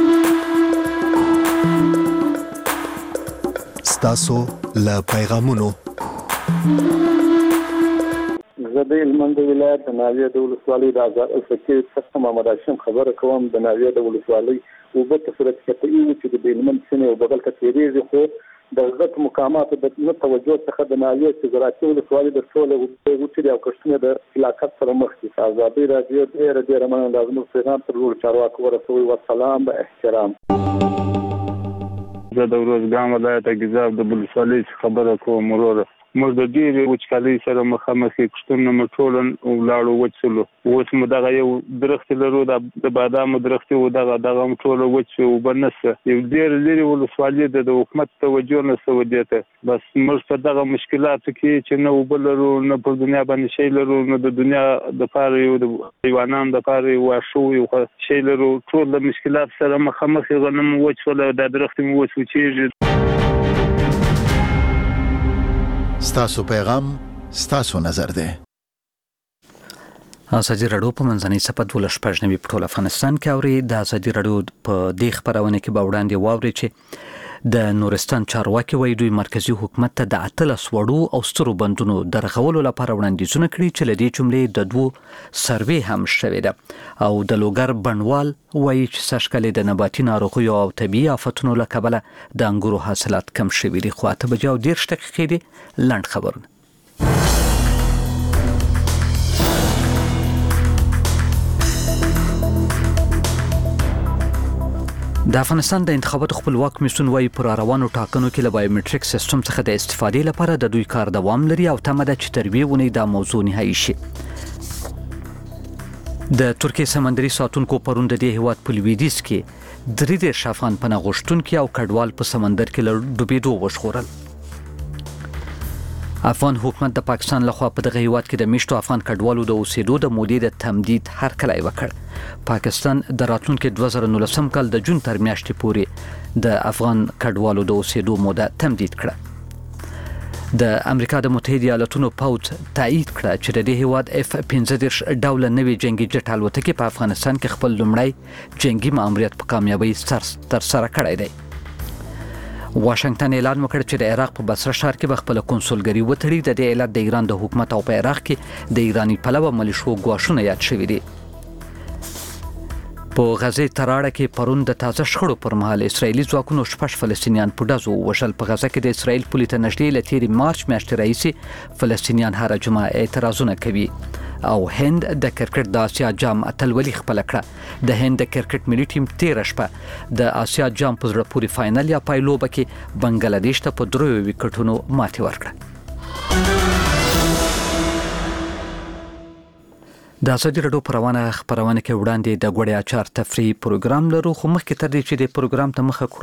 ستاسو له پیغامونو زه د هلمند ولایت د ناویه د ولسوالۍ د آزاد الفقیر څخه محمد هاشم خبره کوم. د ناویه د ولسوالۍ او په صورت کې ته یو چې د هلمند سینې او بغل ته تیریږي خو د عزت مقاماتو د نه توجه څخه د ناحیې چې زراعتي ولسوالۍ د ټولو وچې او کښتونو د هلاکت سره مخ دي. ازادي راډیو ډېره ډېره مننه د زموږ پیغام تر ټولو چارواکو ورسوي. والسلام به احترام. زه د روزګان ولایت ګیزاب د ولسوالۍ خبره کوم. وروره موږ د ډېرې وچکالۍ سره مخامخ یو، کښتونه مو ټول ولاړو وچلو. اوس مو دغه یو درخت لرو د بادامو درخت و، دغه دغه هم ټول وچ اوبه نشته. یو ډېر لرې ولسوالۍ ده، د حکومت توجه نشته ودې ته. بس موږ په دغه مشکلاتو کې چې نه اوبه لرو، نه په دنیا باندې شی لرو، نه د دنیا دپاره یو د حیوانانو دپاره یو واښه یو شی لرو. ټول د مشکلات سره مخامخ یو، غنم وچ وله، دا درخت مو وچ وچېږي. ستاسو پیغام ستاسو نظر دی. ازادي راډیو په منځنۍ صفحه دولس پښنوي په ټول افغانستان کې اوري. د ازادي راډیو په دې خبرونه کې به وړاندې واوري چې د نورستان چارواکي وایي دوی مرکزی حکومت ته د اتلس وړو او سترو بندونو درغولو لپاره وړاندیزونه کړي چې لدې جملې د دوو سروې هم شوې ده. او د لوګر بڼوال وایي چې سږکال د نباتي ناروغیو او طبیعي آفتونو له کبله د انګورو حاصلات کم شوي دي. خو اته بجې او دېرش دقیقې دي. لنډ خبرونه. د افغانستان د انتخاباتو خپلواک کمیسیون وايي پر روانو ټاکنو کې له بایومټریک سیستم څخه د استفادې لپاره د دوی کار دوام لري او تمه ده چې تر یوې اونۍ دا موضوع نهایي شي. د ترکیې سمندري ساتونکو پرون د دې هیواد په لویدیځ کې درې دېرش افغان پناه غوښتونکي او کډوال په سمندر کې له ډوبېدو وژغورل. افغان حکومت د پاکستان لخوا په دغه هیواد کې د میشتو افغان کډوالو د اوسېدو د مودې د تمدید هرکلی وکړ. پاکستان د راتلونکي دوه زره نولسم کال د جون تر میاشتې پورې د افغان کډوالو د اوسېدو موده تمدید کړه. د امریکا د متحده ایالاتونو پوځ تایید کړه چې د دې هیواد اف پنځه دېرش ډوله نوې جنگي جټ الوتکې په افغانستان کې خپل لومړی جنگي ماموریت په کامیابۍ تر سره کړی دی. واشنگټن اعلان وکړ چې د عراق په بصره ښار کې به خپل کنسولګري وتړي. د دې علت د ایران د حکومت او په عراق کې د ایرانی پلوه ملیشو ګواښونه یاد شوي دي. په غزه تراړه کې پرون د تازه شخړو پر مهال اسرایلی ځواکونو شپږ فلسطینیان په ډزو وژل. په غزه کې د اسرایل پولیس ته نږدې له تیرې مارچ میاشتې راهیسې فلسطینیان هره جمعه اعتراضونه کوي. او هند د کرکټ د آسیا جام اتلولي خپل کړه. د هند د کرکټ ملي ټیم تیر شپه د آسیا جام په زړه پورې فائنل یا پایلوبه کې بنگلاديش ته په دریو وکټونو ماتې ورکړه. د ازادي راډیو په روانه خبرونه کې وړاندې د غوړې اچار تفریحي پروګرام لرو. خو مخکې تر دې چې د پروګرام ته مخه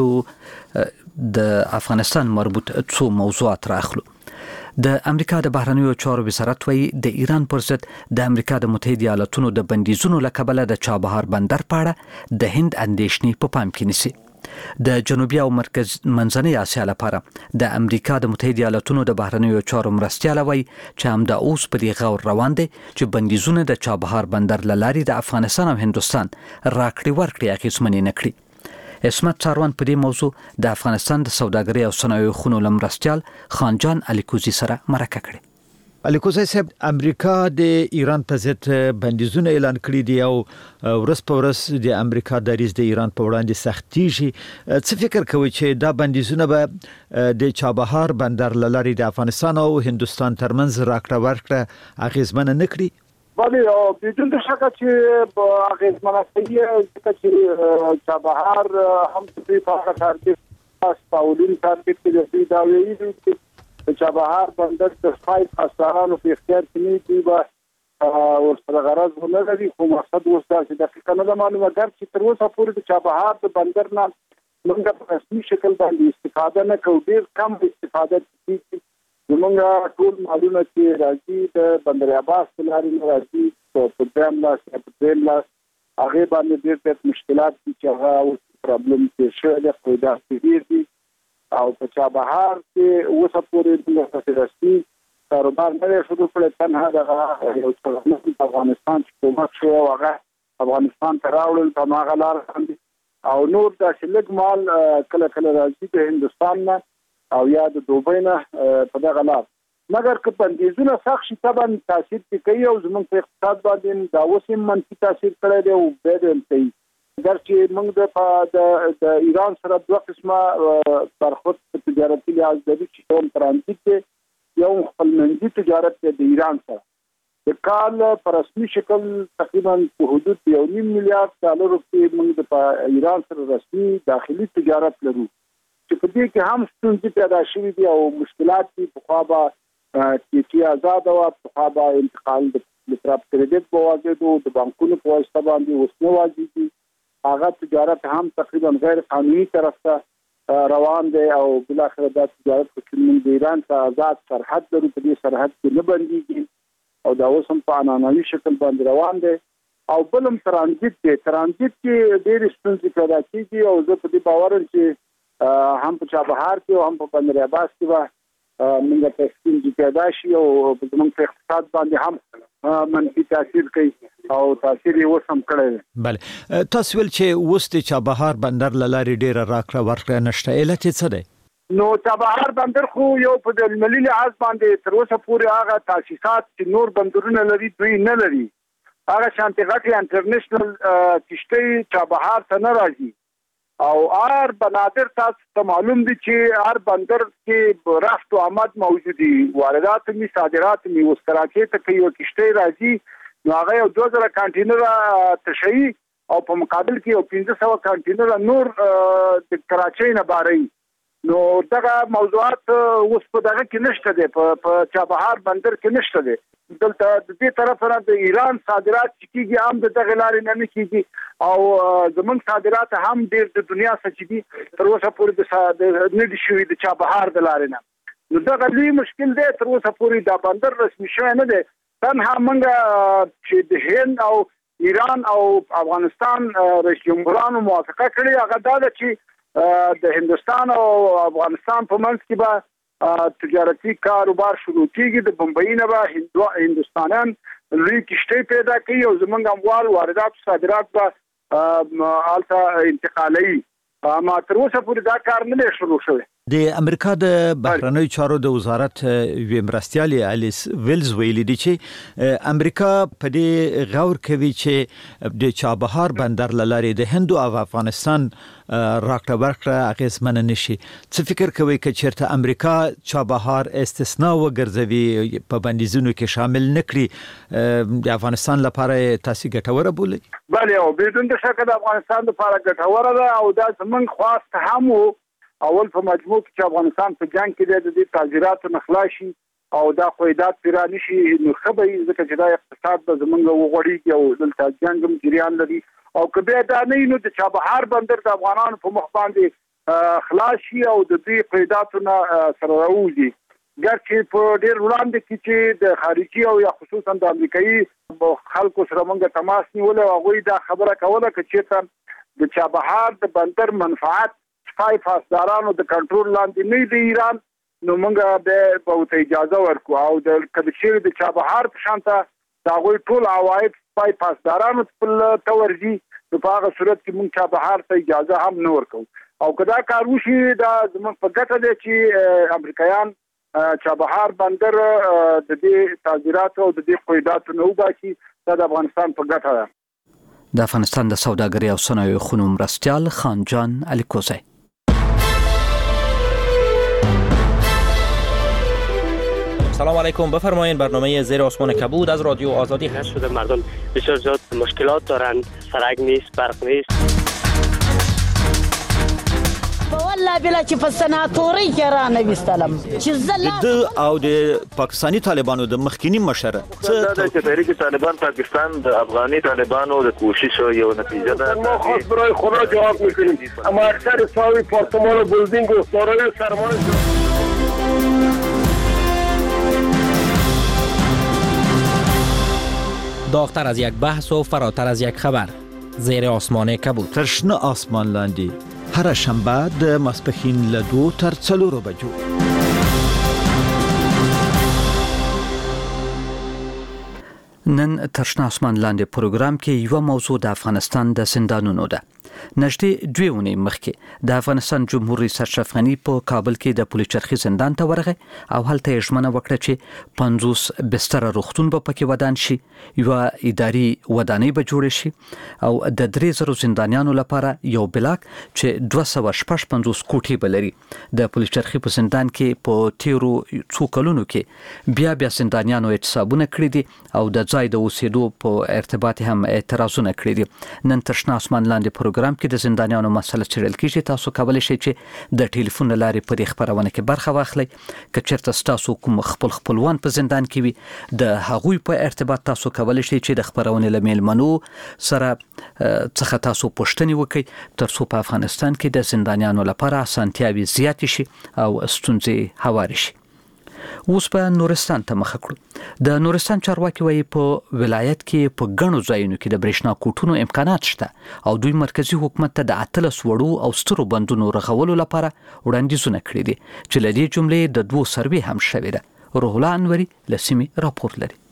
کړو د افغانستان مربوط څو موضوعات راخلو. د امریکا د بهرنیو چارو وزارت وایي د ایران پر ضد د امریکا د متحده ایالاتونو د بندیزونو له کبله د چابهار بندر په اړه د هند اندېښنې په پام کې نیسي. د جنوبي او مرکز منځنۍ اسیا لپاره د امریکا د متحده ایالاتونو د بهرنیو چارو مرستیال وایي چې همدا اوس په دې غور روان دي چې بندیزونه د چابهار بندر له لارې د افغانستان او هندستان راکړې ورکړې اغېزمنې نه کړي. اسمت څاروان په دې موضوع د افغانستان د سوداګرۍ او صنایعو خونو لمرستیال خانجان الیکوزي سره مرکه کړې. الیکوزي صاحب، امریکا د ایران په ضد بندیزونه اعلان کړي دي او ورځ په ورځ د امریکا دریځ د ایران په وړاندې سختیږي. څه فکر کوي چې دا بندیزونه به د چابهار بندر له لارې د افغانستان او هندستان ترمنځ راکړه ورکړه اغیزمنه نه کړي؟ بله، بدون شک چې اغیزمنه کوي چې چابهار هم په هغه ترتیب پاولین ترتیب کې د داویي دي چابهار بندر د فایل خاصانو په اختیار کې نه دی با ورسره غرض نه لري. خو مقصد اوس دا چې دقیقاً نه معلومه ګر چې تر اوسه پورې د چابهار د بندر نه موږ په رسمي شکل باندې استفاده نه کوو، ډېر کم استفاده کوي. زموږ ټول معلومه چې راځي د بندر عباس په لارې نه راځي په درېیم لاس یا په درېیم لاس هغې باندې ډېر ډېر مشکلات دي چې هغه اوس پرابلم تېر شوی دی، خو داسې ډېر دي. او په چابهار کې اوسه پورې د رسمي کاروبار نه دی شروع کړی. تنها دغه یو څه افغانستان چې کومک شو هغه افغانستان ته راوړل په هماغه لاره باندې، او نور داسې لږ مال کله کله راځي د هندوستان نه او یا د دوبۍ نه په دغه لار. مګر که بندیزونه سخت شي طبعا تاثیر پې کوي او زموږ په اقتصاد باندې دا اوس هم منفي تاثیر کړی دی او بیا دې هم کوي. درچې موږ د د ایران سره دوه قسمه برخورد په تجارتي لحاظ لري چې کوم ترانزیت دی یو خپل منځي تجارت دی د ایران سره د کال په رسمي شکل تقریبا په حدود یو نیم میلیارډ ډالر کې موږ په ایران سره رسمي داخلي تجارت لرو چې په دې کې هم ستونزې پیدا شوې دي او مشکلات دي په خوا به چې آزاد او په خوا به انتقال د لپاره کریډټ په واجبو د بانکونو په واسطه باندې وسنه واجبي هغه تجارت هم تقریبا غیر قانوني طرف ته روان دي او بل اخر د تجارت په کوم د ایران ته آزاد سرحد لري په دې سرحد کې نه بنديږي او دا اوس هم په انانوي شکل باندې روان دي او بلم ترانزیت دی ترانزیت کې ډېر ستونزې پیدا کیږي او زه په دې باور یم چې هم په چابهار کې او هم په بندر عباس کې موږ په ستونزې پیدا شي او زموږ په اقتصاد باندې هم منفي تاثیر کوي او تاثیر یې اوس هم کړی دی. بله تاسو ویل چې اوس د چابهار بندر له لارې ډېره راکړه ورکړه نشته، علت یې څه دی؟ نو چابهار بندر خو یو په ملي لحاظ باندې تر اوسه پورې هغه تاسیسات چې نور بندرونه لري دوی نه لري. هغه شانتي غټي انټرنیشنل کشتۍ چابهار ته نه راځي او هر بنادر تاسو ته معلوم دي چې هر بندر کې رفت او آمد موجودي، واردات می صادرات می اوس کراچۍ ته کې یو کشتۍ راځي نو هغه یو دوه زره کانټینر تشهي او په مقابل کې یو پنځه سوه کانټینر نور د کراچۍ نه باري. نو دغه موضوعات اوس په دغه کې نشته دي، په چابهار بندر کې نشته دي. دلته د دې طرف نه د ایران صادرات کیږي هم د دغه لارې نه کیږي او زمونږ صادرات هم ډېر د دنیا څخه دي تر اوسه پورې د نه دي شوي د چابهار د لارې نه. نو دغه لوی مشکل دی، تر اوسه پورې دا بندر رسمي شوی نه دی. تنها موږ چې د هند او ایران او افغانستان رئیس جمهورانو موافقه کړې هغه دا ده چې د هندستان او افغانستان په منځ کې به تجارتي کاروبار شروع کیږي. د بمبئی نه به هندوستانیان لوی کشتۍ پیدا کوي او زمونږ اموال واردات صادرات به الته انتقالي. ما تر اوسه پورې دا کار نه شروع شوی. د امریکا د بهرنیو چارو د وزارت وی مرستيالي الیس ویلز ویلي دي چې امریکا په دې غور کوي چې د چابهار بندر لاري د هند او افغانستان راکړه ورکړه اغیزمن نشي. څه فکر کوي چې چیرته امریکا چابهار استثناء وګرځوي په بندیزونو کې شامل نکړي د افغانستان لپاره تاسو ګټوره بولي؟ بله او بدون د شک د افغانستان لپاره ګټوره ده او دا زمونږ خواست هم اول په مجموع کې چې افغانستان په جنگ کې د دې تاجراتو نخلاشي او دا قیدات پیرا نشي نو خبري ځکه چې دا اقتصاد به زمونږ وغوړي او دلته جنگ هم جریان لري او کبه دا نه نو د چابهار بندر د افغانانو په مخ باندې خلاصي او د دې قیداتو نه سره راوځي. ګرچې په ډېر وړاندې کې چې د خارجي او یا خصوصا د امریکایي خلکو سره موږ تماس نیول او هغوی دا خبره کوله چې د چابهار د بندر منفعت پای فاسدارانو د کنټرول لاندې نه دی ایران نو موږ به په اجازه ورکو او د کډشیر د چابهار په شانته دا غوي ټول عواید پای فاسدارانو په تورجی په هغه صورت کې موږ چابهار ته اجازه هم نه ورکو او کدا کار وشي دا زموږ په ګټه دی چې امریکایان چابهار بندر د دې تاجرات او د دې قیداتو نه وباسي دا د افغانستان په ګټه ده. د افغانستان د سوداګرۍ او صنایعو خونو مرستیال خان جان الیکوزی. سلام علیکم، بفرمایید. برنامه زیر آسمان کبود از رادیو آزادی هست. شده مردم بسیار زیاد مشکلات دارن، سرک نیست، برق نیست. والله بلا چې په سناتوري کې را نه وستلم چې زلا د او د پاکستانی طالبانو د مخکینی مشره څه د تحریک طالبان پاکستان د افغاني طالبانو د کوشش یو نتیجه ده. ما خاص برای خدا جواب میکنیم اما اکثر ساوی پارتمان بلدینگ و دارای سرمایه داغتر از یک بحث و فراتر از یک خبر. زیر آسمان کبود. ترشنه آسمان لاندی. هر شنبه د ماسپښین له دوه تر څلورو بجو. نن ترشنه آسمان لاندې پروګرام کې یو موضوع د افغانستان د زندانونو ده. نږدې دوه ونې مخکې د افغانستان جمهور رئیس اشرف غنی په کابل کې د پولیچرخي زندان ته ورغی او هلته یې ژمنه وکړه چې پنځوس بستر روغتون به پکې ودان شي، یو اداري ودانۍ به جوړ شي او د درې زرو زندانیانو لپاره یو بلاک چې دوه سوه شپږ پنځوس کوټې به لري. د پولیچرخي په زندان کې په تیرو څو کلونو کې بیا بیا زندانیانو اعتصابونه کړي دي او د ځای د اوسېدو په ارتباط هم اعتراضونه کړي دي. نن تر شنه اسمان لاندې پروګرام کې د زندانیانو مسله څېړل کېږي. تاسو کولی شئ چې د ټلیفون له لارې په دې خپرونه کې برخه واخلئ. که چېرته ستاسو کوم خپل خپلوان په زندان کې وي د هغوی په ارتباط تاسو کولی شئ چې د خپرونې له میلمنو سره څخه تاسو پوښتنې وکړئ تر څو په افغانستان کې د زندانیانو لپاره اسانتیاوې زیاتې شي او ستونزې هوارې شي. اوس په نورستان ته مخه کړو. د نورستان چارواکي وایي په ولایت کې په ګڼو ځایونو کې د برېښنا کوټونو امکانات شته او دوی مرکزی حکومت ته د اتلس وړو او سترو بندونو رغولو لپاره وړاندیزونه کړي دي چې له دې جملې د دوو سروې هم شوې ده. روح الله انوري له سیمې راپور لري.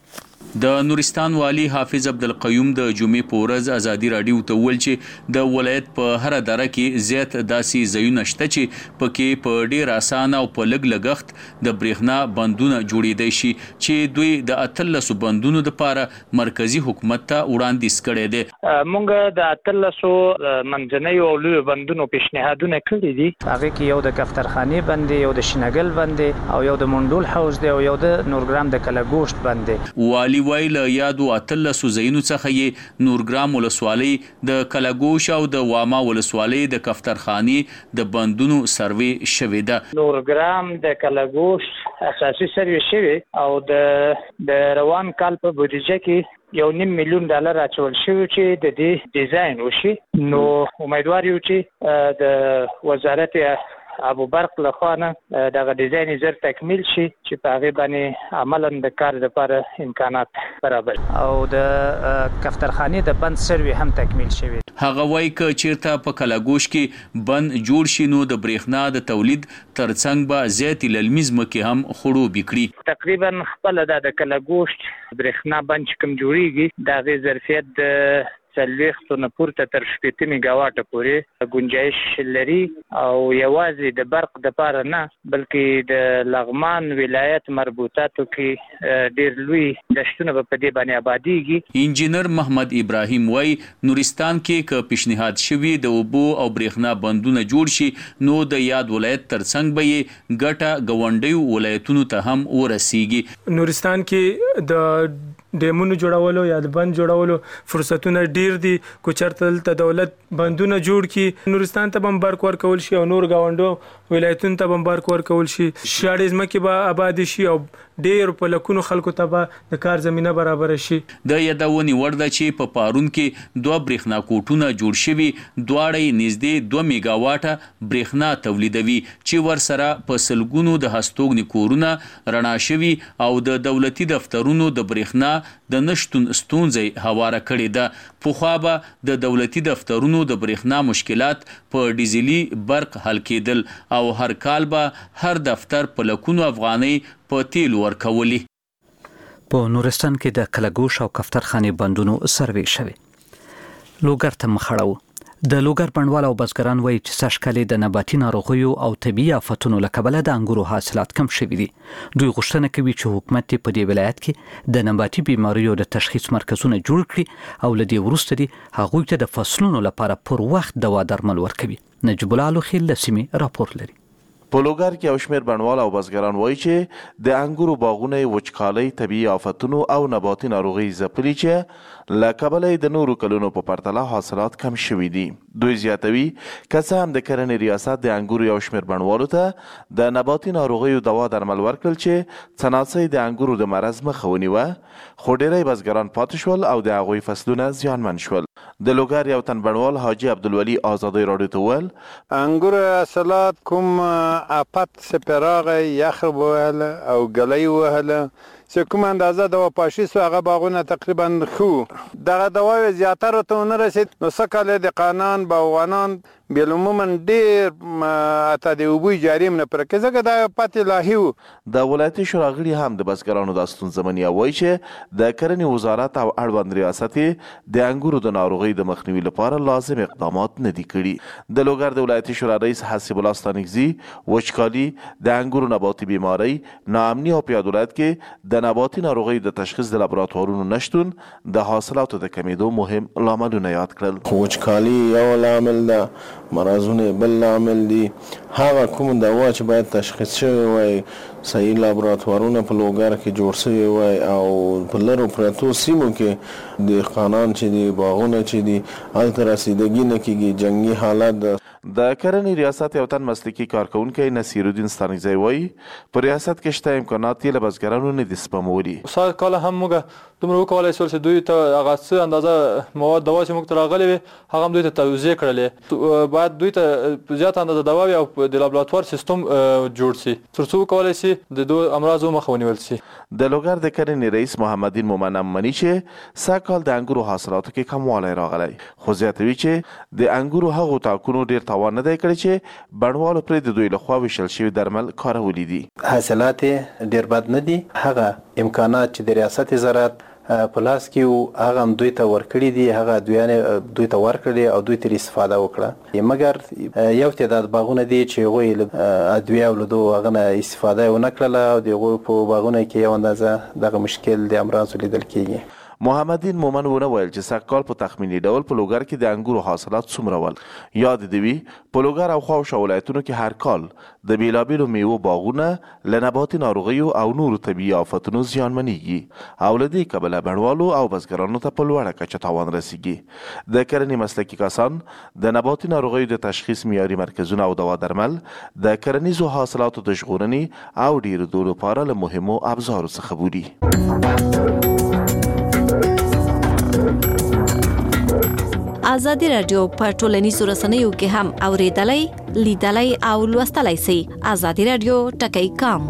د نورستان والی حافظ عبدالقیوم د جمعې په ورځ ازادي راډیو ته وویل چې د ولایت په هر دره کې زیات داسې ځایونه شته چې پکې په ډیر اسانه او په لږ لګښت د برېښنا بندونه جوړېدای شي چې دوی د اتلسو بندونو لپاره مرکزی حکومت ته وړاندیز کړی دی. مونږ د اتلسو منځنیو او لویو بندونو پیشنهادونه کړي دي. هغه کې یو د کفترخانې بند دی، یو د شینګل بند دی او یو د منډول حوض دی او یو د نورګرام د کلاګوشت بند دی. والی وای له یادو اتلسو ځایونو څخه یې نورګرام ولسوالۍ د کلاګوش او د واما ولسوالۍ د کفترخانې د بندونو سروې شوې ده. نورګرام د کلاګوش اساسي سروې شوې او د د روان کال په بودیجه کې یو نیم میلیون ډالر اچول شوی چې د دې ډیزاین وشي. نو امیدوار یو چې د وزارت ابو برق لخوا نه دغه ډیزاین زر تکمیل شي چې په هغه باندې عملاً د کار لپاره امکانات برابر او د کفترخانې د بند سروې هم تکمیل شوی. هغه وایي که چیرته په کلاګوش کې بند جوړ شي نو د برېښنا د تولید ترڅنګ به زیاتې للمي ځمکې هم خړوبې کړي. تقریبا خپله دا د کلاګوش برېښنا بند چې کوم جوړیږي د هغې ظرفیت د څلوېښتو نه پورته تر شپېته میګاواټه پورې گنجایش لري او یوازې د برق دپاره نه بلکې د لغمان ولایت مربوطاتو کې ډېر لوی دشتونه به په دې باندې آبادیږي. انجینر محمد ابراهیم وایي نورستان کې که پیشنهاد شوي د اوبو او برېښنا بندونه جوړ شي نو د یاد ولایت ترڅنګ به یې ګټه ګاونډیو ولایتونو ته هم ورسیږي. نورستان کې د ډیمونو جوړولو یا د بند جوړولو فرصتونه ډیر دي. کو چرته دلته دولت بندونه جوړ کړي نورستان ته هم برق ورکول شي او نور گاونډو ولایتونو ته هم برق ورکول شي. شاړې ځمکې به آباد شي او ډیر په لکونو خلکو ته به د کار زمينه برابر شي. د یادونې وړ ده چې په پارون کې دوه برېښنا کوټونه جوړ شوي دواړه نږدې دوه میګاواټه برېښنا تولیدوي چې ورسره په سلګونو د هستوګنې کورونه رڼا شوي او د دولتي دفترونو د برېښنا د نشتون ستونزې هواره کړې ده. پخوا به د دولتي دفترونو د برېښنا مشکلات په ډیزلي برق حل کېدل او هر کال به هر دفتر په لکونو افغانۍ په تیل ورکولي. په نورستان کې د کلاګوش او کفترخانې بندونو سروې شوې. لوګر ته مخړو. د لوګر بڼوال او بزګران وایي چې سږکال د نباتي ناروغیو او طبیعي آفتونو له کبله د انګورو حاصلات کم شوي دي. دوی غوښتنه کوي چې حکومت په دې ولایت کې د نباتي بیماریو د تشخیص مرکزونه جوړ کړي او له دې وروسته دي هغوی ته د فصلونو لپاره پر وخت دوا درمل ورکوي. نجیب الله لوخیل له سیمې راپور لري. په لوګر کې یو شمېر بڼوال او بزګران وایي چې د انګورو باغونه وچکالۍ طبیعي آفتونو او نباتي ناروغۍ ځپلي چې له کبله د نورو کلونو په پرتله حاصلات کم شوي دي. دوی زیاتوي که څه هم د کرنې ریاست د انګورو یو شمېر بڼوالو ته د نباتي ناروغیو دوا درمل ورکړل چې څناڅۍ د انګورو د مرض مخه ونیوه خو ډېری بزګران پاتې شول او د هغوی فصلونه زیانمن شول. د لوګر یو تن بڼوال حاجي عبدالولي ازادۍ راډیو ته وویل انګور حاصلات کوم آفت سپراغ یخ وهله او ګلۍ وهله چې کوم اندازه د وپاشي سو هغه باغونه تقریبا خو دغه دواوی زیاتره ته نه رسید نو سکه د قانون باغوانان بالعموما ډیر اته د وبوي جاری نه پر کزګه د پاتې لاهیو د ولایتي شورا غړي هم د بزګرانو د ستونزمنۍ وایي چې د کرنې وزارت او اړوند ریاست د انګورو د ناروغۍ د مخنیوي لپاره لازم اقدامات نه دي کړي د لوګر د ولایتي شورا رئیس حسیب الله ستانکزي وچکالي د انګورو نباتي بیماری ناامني او په ولایت کې د نباتي ناروغۍ د تشخیص د لابراتوارونو نشتون د حاصلاتو د کمیدو مهم لاملونه یاد کړل. وچکالي یو لامل ده، مرضونه بل لامل دي. هغه کوم دوا چې باید تشخیص شوی وای صحیح لابراتوارونه په لوګر کې جوړ شوی وای او په لرو پرتو سیمو کې د قانون چې دی باغونه چې دی هلته رسیدګي نه کیږي. جنگي حالت د کرنې ریاست یو تن مسلکي کارکونکی نصیر الدین ستانکزی وایي په ریاست کې شته امکانات یې له بزګرانو نه دي سپمولي. سږ کال هم موږ دومره وکولی شول چې دوی ته هغه څه اندازه مواد دوا چې موږ ته راغلې وې هغه هم دوی ته توزیع کړلې. باید دوی ته زیاته اندازه دوا وي او د لابراتوار سیستم جوړ شي تر څو وکولی شي د دو امراضو مخه ونیول شي. د لوګر د کرنې رئیس محمد دین مومن هم مني چې سږ کال د انګورو حاصلاتو کې کموالی راغلی، خو زیاتوي چې د انګورو هغو تاکونو ډېر تاوان نه دی کړی چې بڼوالو پرې د دوی لخوا ویشل شوي درمل کارولي دي. حاصلات ډېر بد نه دي. هغه امکانات چې د ریاست زراعت په لاس کې هغه هم دوی ته ورکړي دي، هغه ادویانې دوی ته ورکړي او دوی ترې استفاده وکړه. مګر یو تعداد باغونه دي چې هغوی له ادویه او له دغو هغه نه استفاده یې ونه کړله او د هغوی په باغونو کې یو اندازه دغه مشکل د امراضو لیدل کېږي. محمد دین مومن ونه ویل چې سږ کال په تخمیني ډول په لوګر کې د انګورو حاصلات څومره ول. یاد دې وي په لوګر او خواوشا ولایتونو کې هر کال د بیلابیلو میوو باغونه له نباتي ناروغیو او نورو طبیعي آفتونو زیانمنېږي او له دې کبله بڼوالو او بزګرانو ته په لوړه کچه تاوان رسیږي. د کرنې مسلکي کسان د نباتي ناروغیو د تشخیص معیاري مرکزونه او دوا درمل د کرنیزو حاصلاتو د ژغورنې او ډیرېدو لپاره له مهمو ابزارو څخه بولي. ازادي راډیو په ټولنیزو رسنیو کې هم اوریدلای، لیدلای او لوستلای شئ. ازادي راډیو ټکی کام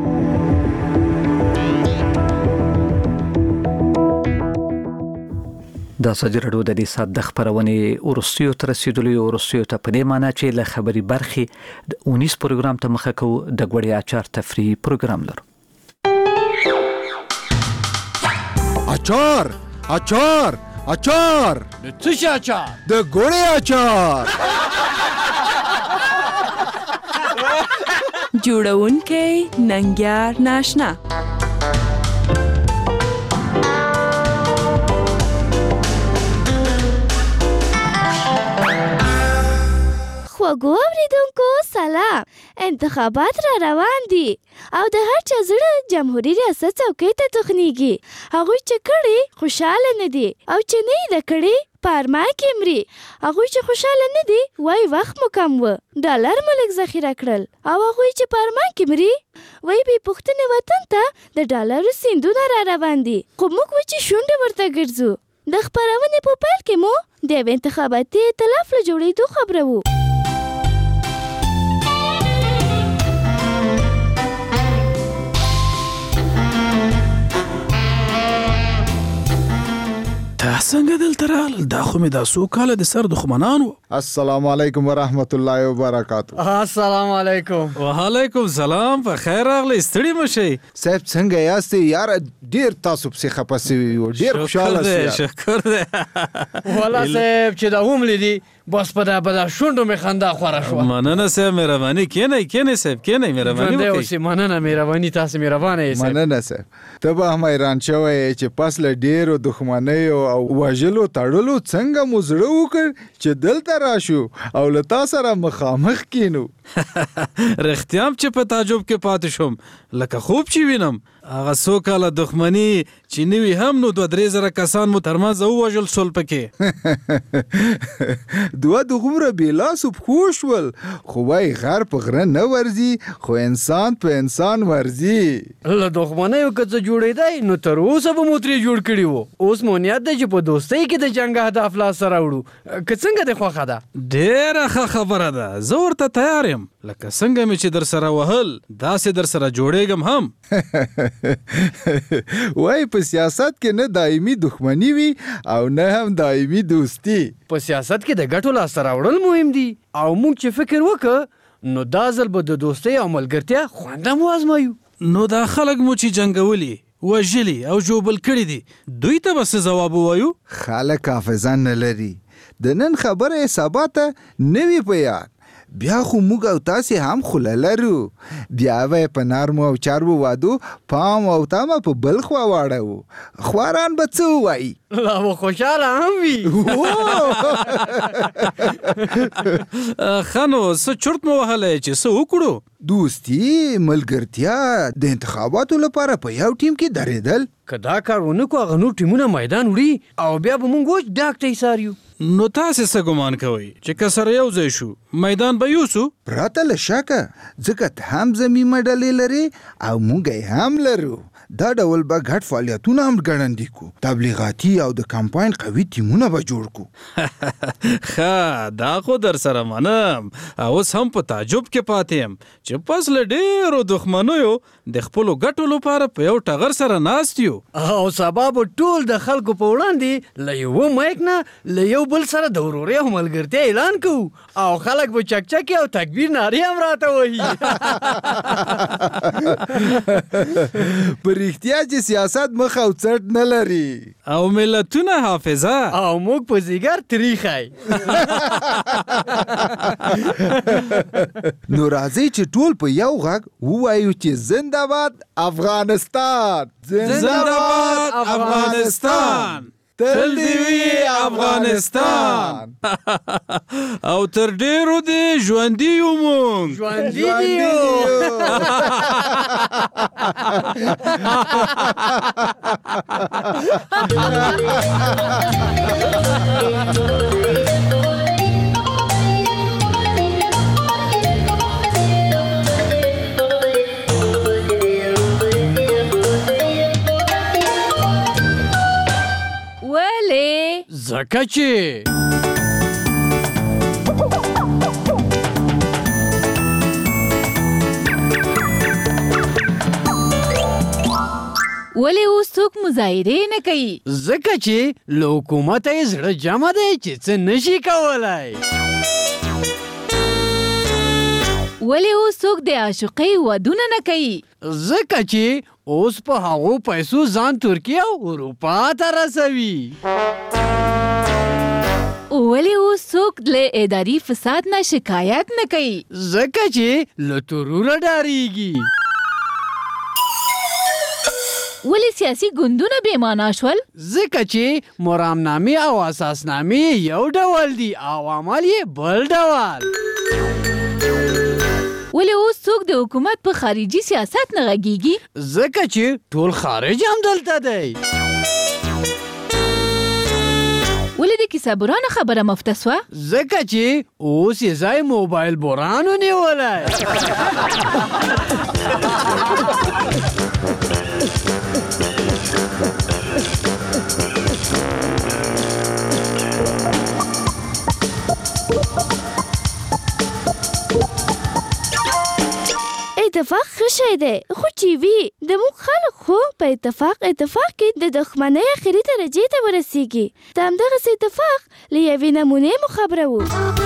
د ازادي راډیو د دې سات د خبرونې ورستیو تر رسیدلو ورستیو ته په دې معنی چې له خبري برخې د اونیس پروګرام ته مخه کو د غوړی اچار تفریحي پروګرام لرو. اچار اچار اچار د څه شي اچار؟ د ګوړې اچار. جوړونکی ننګیار ناشنا. خوږو اوریدونکو سلام. انتخابات را روان دي او د هر چا زړه جمهوریت ریاست څوکۍ ته تخنیږي. هغوی چې کړي خوشاله نه دي او چې نه یې د کړي په ارمان کې مري. هغوی چې خوشاله نه دي وایي وخت مو کم و، ډالر مو لږ ذخیره کړل. او هغوی چې په ارمان کې مري وایي بې پوښتنې وطن ته د ډالرو سیندونه را روان دي. خو موږ وچې شونډې ورته ګرځو. د خپرونې په پیل کې مو د یوې انتخاباتي ائتلاف له جوړېدو خبره وو. دا څنګه دلته راغلل؟ دا خو مې دا څو کاله د سر دښمنان وو. السلام علیکم ورحمت الله وبرکاتو. السلام علیکم. وعلیکم سلام. په خیر راغلی، ستړي مه شئ. صاحب څنګه یاست؟ یار ډیر تاسو پسې خفه سوي یو، ډیر خوشحاله سوي. شکر دی والا صاحب چې دا هم لیدي بس په دا په دا شونډو مې خندا خوره شوه. مننه صاحب، مهرباني کینئ کینئ صاحب کینئ، مهرباني وکړئ. مننه مهرباني، تاسو مهربانه یې صاحب. مننه صاحب. ته به هم حیران شوی چې پس له ډیرو دښمنیو او وژلو تړلو څنګه مو زړه وکړ چې دلته راشو او له تا سره مخامخ کینو. رښتیا هم چې په تعجب کې پاتې شوم، لکه خوب چې وینم. هغه څو کاله دښمني چې نوي هم نو دوه درې زره کسان مو ترمنځ ووژل سول پکې. دوه دغومره بې لاسو پښو شول، خو وایي غر په غره نه ورځي خو انسان په انسان ورځي. له دښمنیو که څه جوړېدی نو تر اوسه به مو ترې جوړ کړي وو. اوس مو نیت دی چې په دوستۍ کې د جنګ اهداف لاسته راوړو. که څنګه دې خوښه ده؟ ډېره ښه خبره ده، زه ورته تیار یم لکه څنګه مې چې در سره وهل داسې در سره جوړېږم هم. وای په سیاست کې نه دایمي دښمني وي او نه هم دایمي دوستي. په سیاست کې د ګټو لاسته راوړل مهم دي او موږ چې فکر وکړو نو دا ځل به د دوستۍ او ملګرتیا خوند هم وازمایو. نو دا خلک مو چې جنګولي وژلي او ژوبل کړي دي دوی ته به څه ځواب ووایو؟ خلک حافظه نه لري، د نن خبره سبا ته نه وي په یاد. بیا خو موږ او تاسې هم خوله لرو. بیا به یې په نرمو او چربو وادو پام او تامه په بل خوا واړوو. خواران به څه ووایي؟ لا به خوشحاله هم وي. ښه نو څه چرت مو وهلی چې څه وکړو؟ دوستي، ملګرتیا، د انتخاباتو لپاره په یو ټیم کې درېدل. که دا کار ونه کړو هغه نور ټیمونه میدان وړي او بیا به موږ وچ ډاک ته ایساریو. نو تاسې څه ګمان کوئ چې که سره یو ځای شو میدان به یوسو؟ پرته له شکه، ځکه ته هم ضمیمه ډلې لرې او موږ یې هم لرو. دا ډول به ګډ فعالیتونه هم ګړندي کو، تبلیغاتي او د کمپاین قوي ټیمونه به جوړ کو. ښه دا خو در سره منم. اوس هم په تعجب کې پاتې یم چې پس له ډېرو دښمنیو د خپلو ګټو لپاره په یو ټغر سره ناست یو او سبا به ټول د خلکو په وړاندې له یوه مایک نه له یو بل سره د ورورۍ او ملګرتیا اعلان کوو او خلک به چکچکې او تکبیر نارې هم راته وهي. په رښتیا چې سیاست مخ او څټ نه لري او ملتونه حافظه او موږ په ځیګر تریخی. نو راځئ چې ټول په یو غږ ووایو چې زنده‌باد افغانستان، زنده‌باد افغانستان، تل دې وي افغانستان. او تر ډیرو دې ژوندي یو مونږ، ژوندي یو. ځکه چې ولې اوس څوک مظاهرې نه کوي؟ ځکه چې له حکومته یې زړه جمع دی چې څه نشي کولی. ولې اوس څوک د عاشقۍ ودونه نه کوي؟ ځکه چې اوس په هغو پیسو ځان ترکیه او اروپا ته رسوي. ولې اوس څوک له اداري فساد نه شکایت نه کوي؟ ځکه چې له تروره ډارېږي. ولې سیاسي ګوندونه بې معنا شول؟ ځکه چې مرامنامې او اساسنامې یو ډول دي او عمل یې بل ډول. ولې اوس څوک د حکومت په خارجي سیاست نه غږیږي؟ ځکه چې ټول خارج هم دلته دی. ولې د کیسه بورانه خبره مفته سوه؟ ځکه چې اوس یې ځای موبایل بوران ونیولی. اتفاق ښه شی دی خو چې وي د موږ خلک خو په اتفاق اتفاق کې د دښمنۍ اخري درجې ته ورسیږي. د همدغسې اتفاق له یوې نمونې مو خبروو.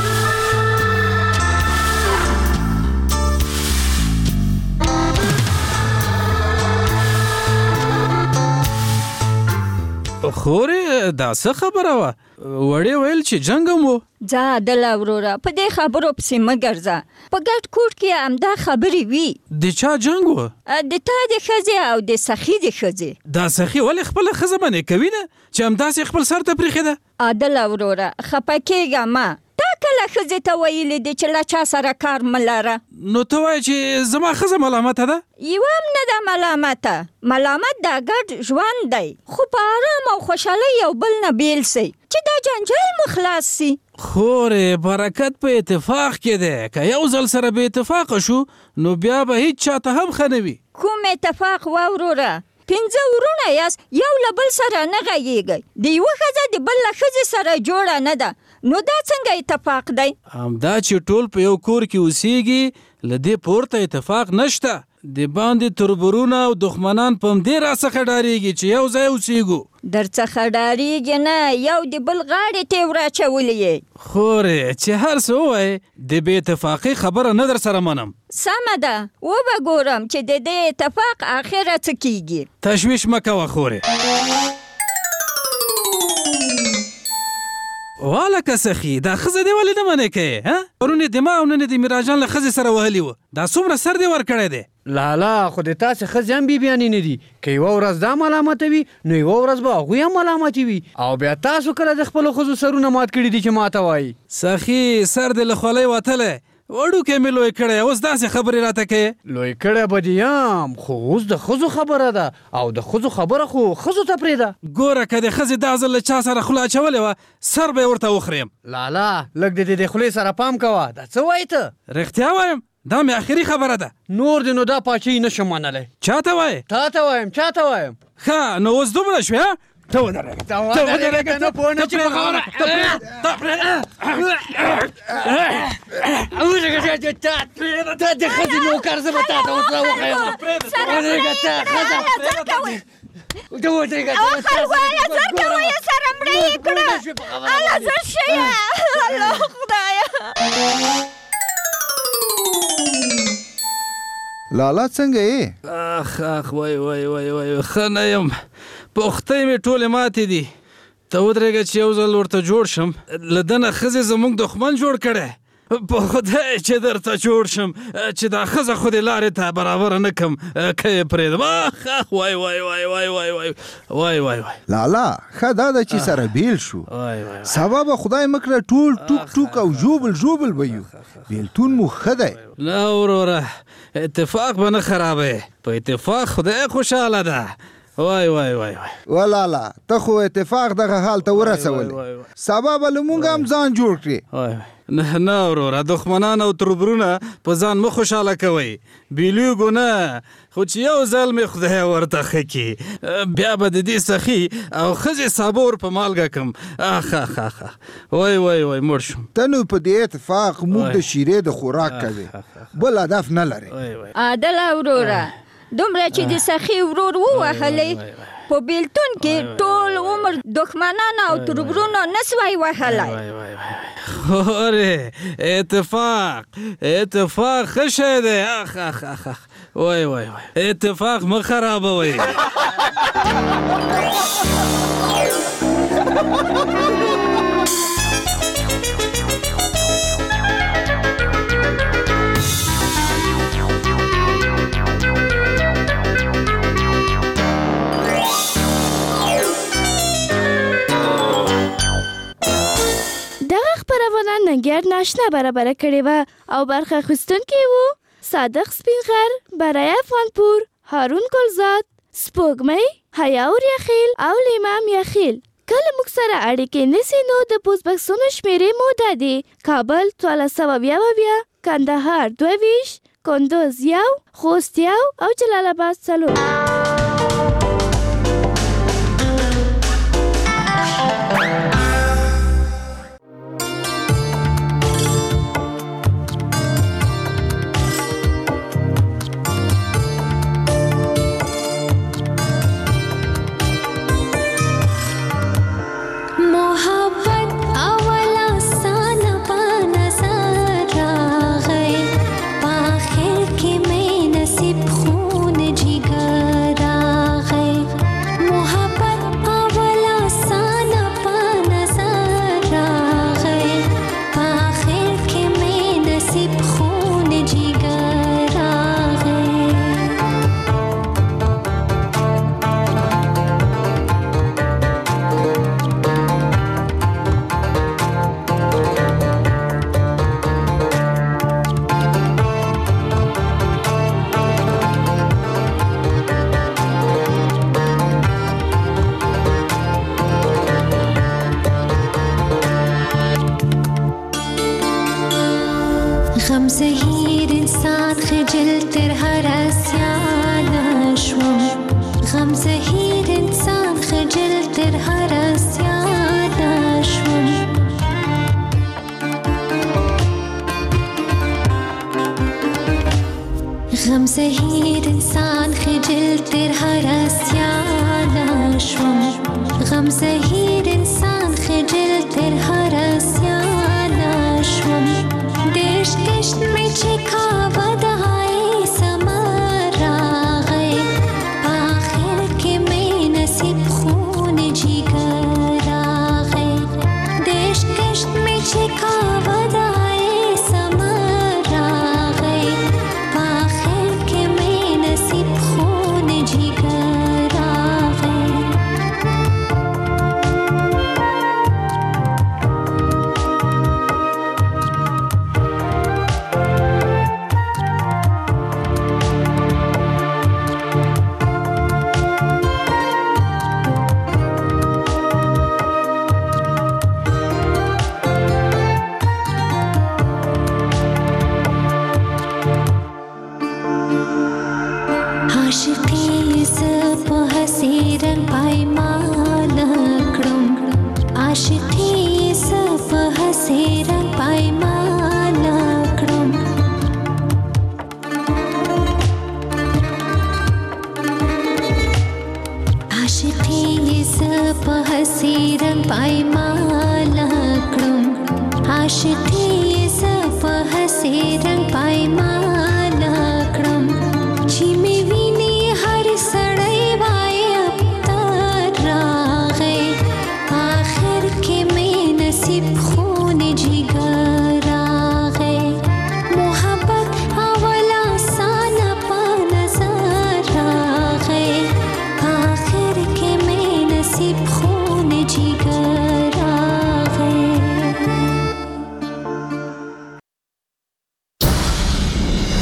خورې دا څه خبره وه؟ وړې ویل چې جنګ هم و. ځه عدله وروره په دې خبرو پسې مه ګرځه. په ګډ کور کې همدا خبرې وي. د چا جنګ و؟ د تا د ښځې او د سخي د ښځې. دا سخي ولې خپله ښځه باندې کوي نه چې همداسې خپل سر ته پرېښې ده؟ عدله وروره خفه کېږه مه. تا کله ښځې ته ویلې دي چې له چا سره کار مه لره؟ نو ته وایې چې زما ښځه ملامته ده؟ یوه هم نه ده ملامته. ملامت دا ګډ ژوند دی خو په آرام او خوشحالۍ یو بل نه بیل سئ چې دا جنجال مو خلاص سي. خورې برکت په اتفاق کې دی. که یو ځل سره بې اتفاقه شو نو بیا به هیڅ چاته هم ښه نه وي. کوم اتفاق وروره؟ پنځه ورونه یاست یو له بل سره نه غږیږئ د یوه ښځه د بل له ښځې سره جوړه نه ده نو دا څنګه اتفاق دی همدا چې ټول په یو کور کې اوسېږي له دې پورته اتفاق نشته د باندې تربورونه او دښمنان په همدې راڅخه ډارېږي چې یو ځای اوسېږو در څخه ډارېږي نه یو د بل غاړې ته یې وراچولي یې خورې چې هر څه ووایې د بې اتفاقۍ خبره نه در سره منم سمه ده وبه ګورم چې د دې اتفاق آخره څه کیږي تشویش مه کوه خورې والکه سخي دا ښځه دې ولې نه منې کوې پرون یې دماغ او نن یې د میراجان له ښځې سره وهلي وه دا څومره سر دې ورکړی دی لالا خو د تاسې ښځې هم بیبیانې نه دي که یوه ورځ دا ملامتوي نو یوه ورځ به هغوی هم ملامتې وي او بیا تاسو کله د خپلو ښځو سرونه مات کړي دي چې ماته وایي سخي سر دې له خولۍ وتلی وړوکی مې لوی کړی اوس داسې خبرې راته کوې لوی کړی به دې یم خو اوس د ښځو خبره ده او د ښځو خبره خو ښځو ته پرېږده ګوره که د ښځې دا ځل له چا سره خوله اچولې وه سر به یې ورته وخوریم لالا لږ د دې د خولې سره پام کوه دا څه وایې ته رښتیا وایم دا مې آخري خبره ده نور دې نو دا پاچهي نشم منلی چا ته وایې تا ته وایم چا ته وایم ښه نو اوس دومره شوې ته ودرېږه ته ودرېږه نه پوه نه چې په خبره ته پرېږده ته د ښځې نوکر زه به تا ته اوس راوښیم ودرېږه ته ښځه ته ودرېږه آخر وایه زر کوئ سره مړه یې کړه الله زر ښیه الله خدایه لالا څنګه یې اخ اخ وای وای وای وای ښه نه یم پوښتۍ مې ټولې ماتې دي ته ودرېږه چې یو ځل ورته جوړ شم له دنه ښځې زموږ دښمن جوړ کړی په خدای چې درته جوړ شم چې دا ښځه خو دې لارې ته برابره نه کړم که یې پرېږدم اخ اخ وای وای وای وای وای وای وای وای وای لالا ښه دا ده چې سره بیل شو سبا به خدای مکړه ټول ټوک ټوک او ژوبل ژوبل به یو بیلتون مو ښه دی نه وروره اتفاق به نه خرابوې په اتفاق خدای خوشحاله ده وای وای وای و لالا ته خو اتفاق دغه حال ته ورسولې سبا به له مونږ هم ځان جوړ کړې نه نه وروره دښمنان او تربرونه په ځان مه خوشحاله کوئ بیلیږو نه خو چې یو ځل مې خدای ورته ښه کړي بیا به د دې سخي او ښځې سابور په مالګه کړم اخ اخ اخ وای وای وای مړ شوم ته نو په دې اتفاق موږ د شیرې د خوراک کوې بل هدف نه لرې عادله وروره دومره چې د سخي ورور ووهلی په بیلتون کې ټول عمر دښمنان او تربرونه نسوای وهلی خورې اتفاق اتفاق ښه شی دی اخ اخ اخ اخ وای وای وای اتفاق مه خرابوئ ننګیار ناشنا برابره کړې وه او برخه اخیستونکي وو صادق سپین غر برای افغانپور هارون ګلزاد سپوږمۍ حیاور یخیل او لیمام یخیل کله موږ سره اړیکې نیسي نو د پوسټبکسونو شمېرې مو دا دي کابل څوارلس سوه اویا اویا کندهار دوه ویشت کندوز یو خوست یو او جلال آباد څلور غم زهیر انسان خجل تر هر اسیاده شوم غم زهیر انسان خجل تر هر اسیاده شوم غم زهیر انسان خجل تر هر اسیاده شوم دیش کشت می چکا ودهای سمر راغی آخر که می نصیب خون جیگر راغی دیش کشت می چکا ودهای سمر راغی آخر که می نصیب خون جیگر راغی عاشقی ز په حسیرن پایمان کړم عاشقی ز په حسیرن پایمان کړم عاشقی ز په حسیرن پایمان کړم عاشقی ز په حسیرن پایمان